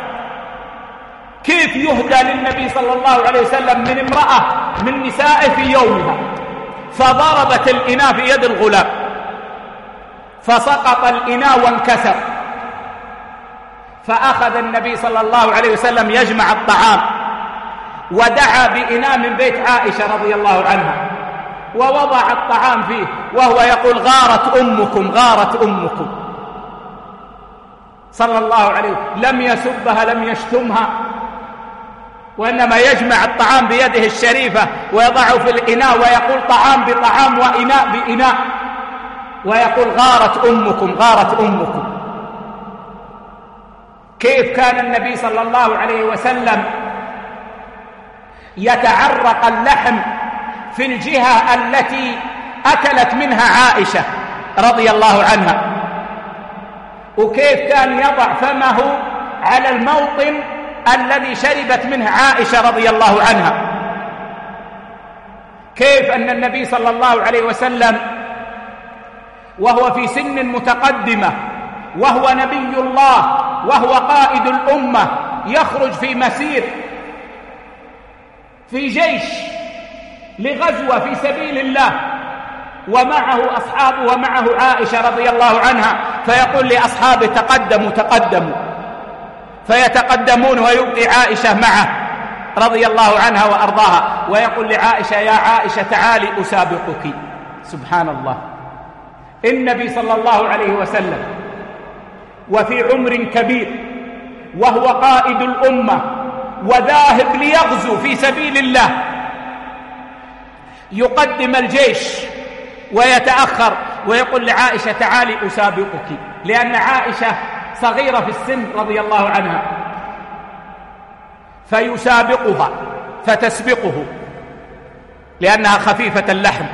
[SPEAKER 2] كيف يهدى للنبي صلى الله عليه وسلم من امرأة من نسائه في يومها؟ فضربت الإناء في يد الغلام فسقط الإناء وانكسر، فأخذ النبي صلى الله عليه وسلم يجمع الطعام ودعا بإناء من بيت عائشة رضي الله عنها ووضع الطعام فيه وهو يقول غارت أمكم غارت أمكم صلى الله عليه وسلم. لم يسبها لم يشتمها، وإنما يجمع الطعام بيده الشريفة ويضعه في الإناء ويقول طعام بطعام وإناء بإناء، ويقول غارت أمكم غارت أمكم. كيف كان النبي صلى الله عليه وسلم يتعرق اللحم في الجهة التي أكلت منها عائشة رضي الله عنها، وكيف كان يضع فمه على الموطن الذي شربت منه عائشة رضي الله عنها. كيف أن النبي صلى الله عليه وسلم وهو في سن متقدمة وهو نبي الله وهو قائد الأمة يخرج في مسير في جيش لغزوة في سبيل الله ومعه أصحابه ومعه عائشة رضي الله عنها، فيقول لأصحابه تقدموا تقدموا، فيتقدمون ويبقي عائشة معه رضي الله عنها وأرضاها، ويقول لعائشة يا عائشة تعالي أسابقك. سبحان الله، النبي صلى الله عليه وسلم وفي عمر كبير وهو قائد الأمة وذاهب ليغزو في سبيل الله يقدم الجيش ويتأخر ويقول لعائشة تعالي أسابقك، لأن عائشة صغيرة في السن رضي الله عنها، فيسابقها فتسبقه لأنها خفيفة اللحم.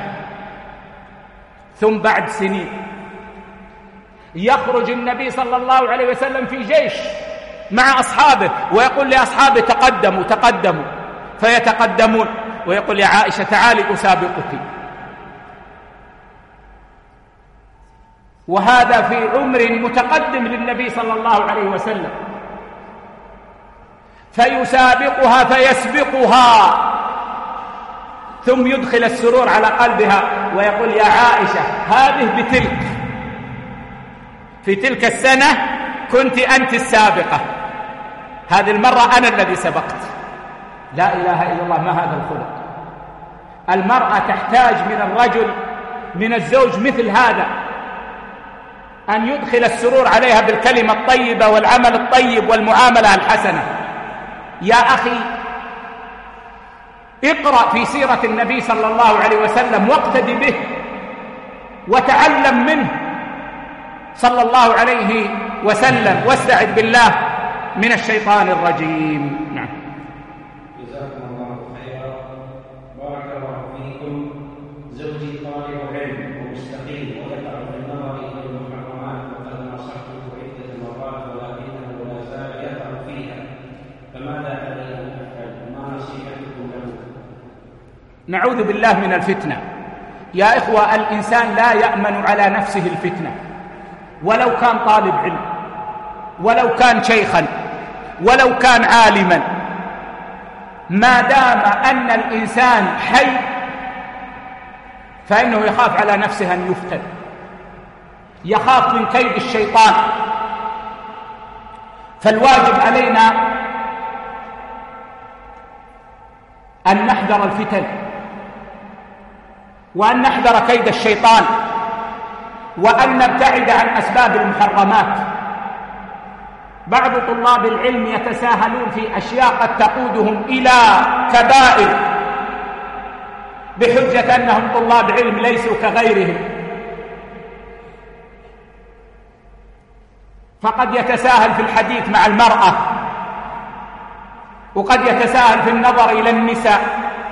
[SPEAKER 2] ثم بعد سنين يخرج النبي صلى الله عليه وسلم في جيش مع أصحابه ويقول لأصحابه تقدموا تقدموا، فيتقدمون ويقول يا عائشة تعالي أسابقك. وهذا في عمر متقدم للنبي صلى الله عليه وسلم، فيسابقها فيسبقها ثم يدخل السرور على قلبها ويقول يا عائشة هذه بتلك، في تلك السنة كنت أنت السابقة، هذه المرة أنا الذي سبقت. لا إله إلا الله، ما هذا الخلق. المرأة تحتاج من الرجل من الزوج مثل هذا، أن يدخل السرور عليها بالكلمة الطيبة والعمل الطيب والمعاملة الحسنة. يا أخي اقرأ في سيرة النبي صلى الله عليه وسلم واقتدي به وتعلم منه صلى الله عليه وسلم، واستعذ بالله من الشيطان الرجيم. نعم.
[SPEAKER 3] جزاكم الله خيرا، بارك الله فيكم. زوجي طالب علم ومستقيم ويقع في النظر الى المحرمات، وقد نصحته عده مرات ولكنه لا زال يقع فيها، فماذا علي ان افعل؟ ما نصيحتكم له؟
[SPEAKER 2] نعوذ بالله من الفتنة. يا إخوة، الإنسان لا يأمن على نفسه الفتنة، ولو كان طالب علم، ولو كان شيخا، ولو كان عالما، ما دام أن الإنسان حي فإنه يخاف على نفسه أن يفتن، يخاف من كيد الشيطان. فالواجب علينا أن نحذر الفتن وأن نحذر كيد الشيطان وأن نبتعد عن أسباب المحرمات. بعض طلاب العلم يتساهلون في أشياء قد تقودهم إلى كبائر بحجة أنهم طلاب علم ليسوا كغيرهم، فقد يتساهل في الحديث مع المرأة، وقد يتساهل في النظر إلى النساء،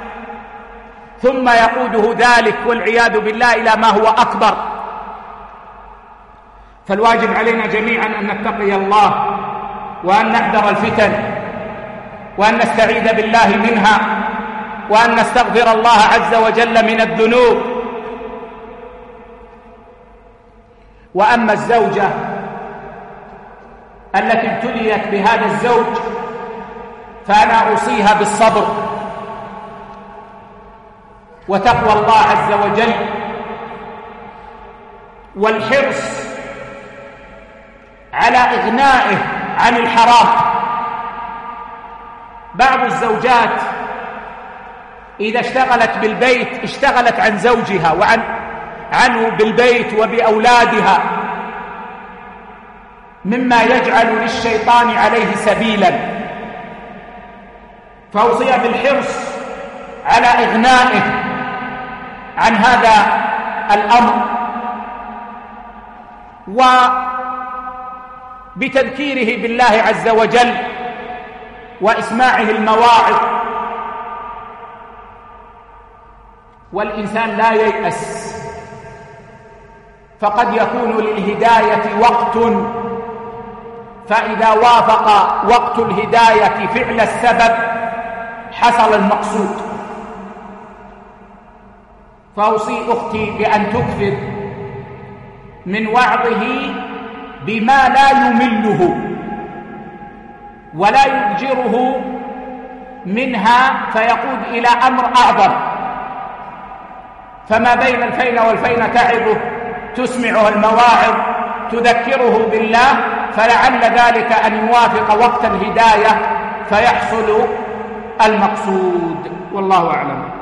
[SPEAKER 2] ثم يقوده ذلك والعياذ بالله إلى ما هو أكبر. فالواجب علينا جميعا أن نتقي الله وأن نحذر الفتن وأن نستعيذ بالله منها وأن نستغفر الله عز وجل من الذنوب. وأما الزوجة التي ابتليت بهذا الزوج فأنا أوصيها بالصبر وتقوى الله عز وجل والحرص على إغنائه عن الحرام. بعض الزوجات إذا اشتغلت بالبيت اشتغلت عن زوجها عنه بالبيت وبأولادها، مما يجعل للشيطان عليه سبيلا. فأوصي بالحرص على إغنائه عن هذا الأمر وبتذكيره بالله عز وجل وإسماعه المواعظ. والإنسان لا ييأس، فقد يكون للهداية وقت، فإذا وافق وقت الهداية فعل السبب حصل المقصود. فأوصي أختي بأن تكثر من وعظه بما لا يمله ولا يضجره منها فيقود إلى أمر أعظم. فما بين الفين والفين تعظه، تسمعه المواعظ، تذكره بالله، فلعل ذلك أن يوافق وقت الهداية فيحصل المقصود. والله أعلم.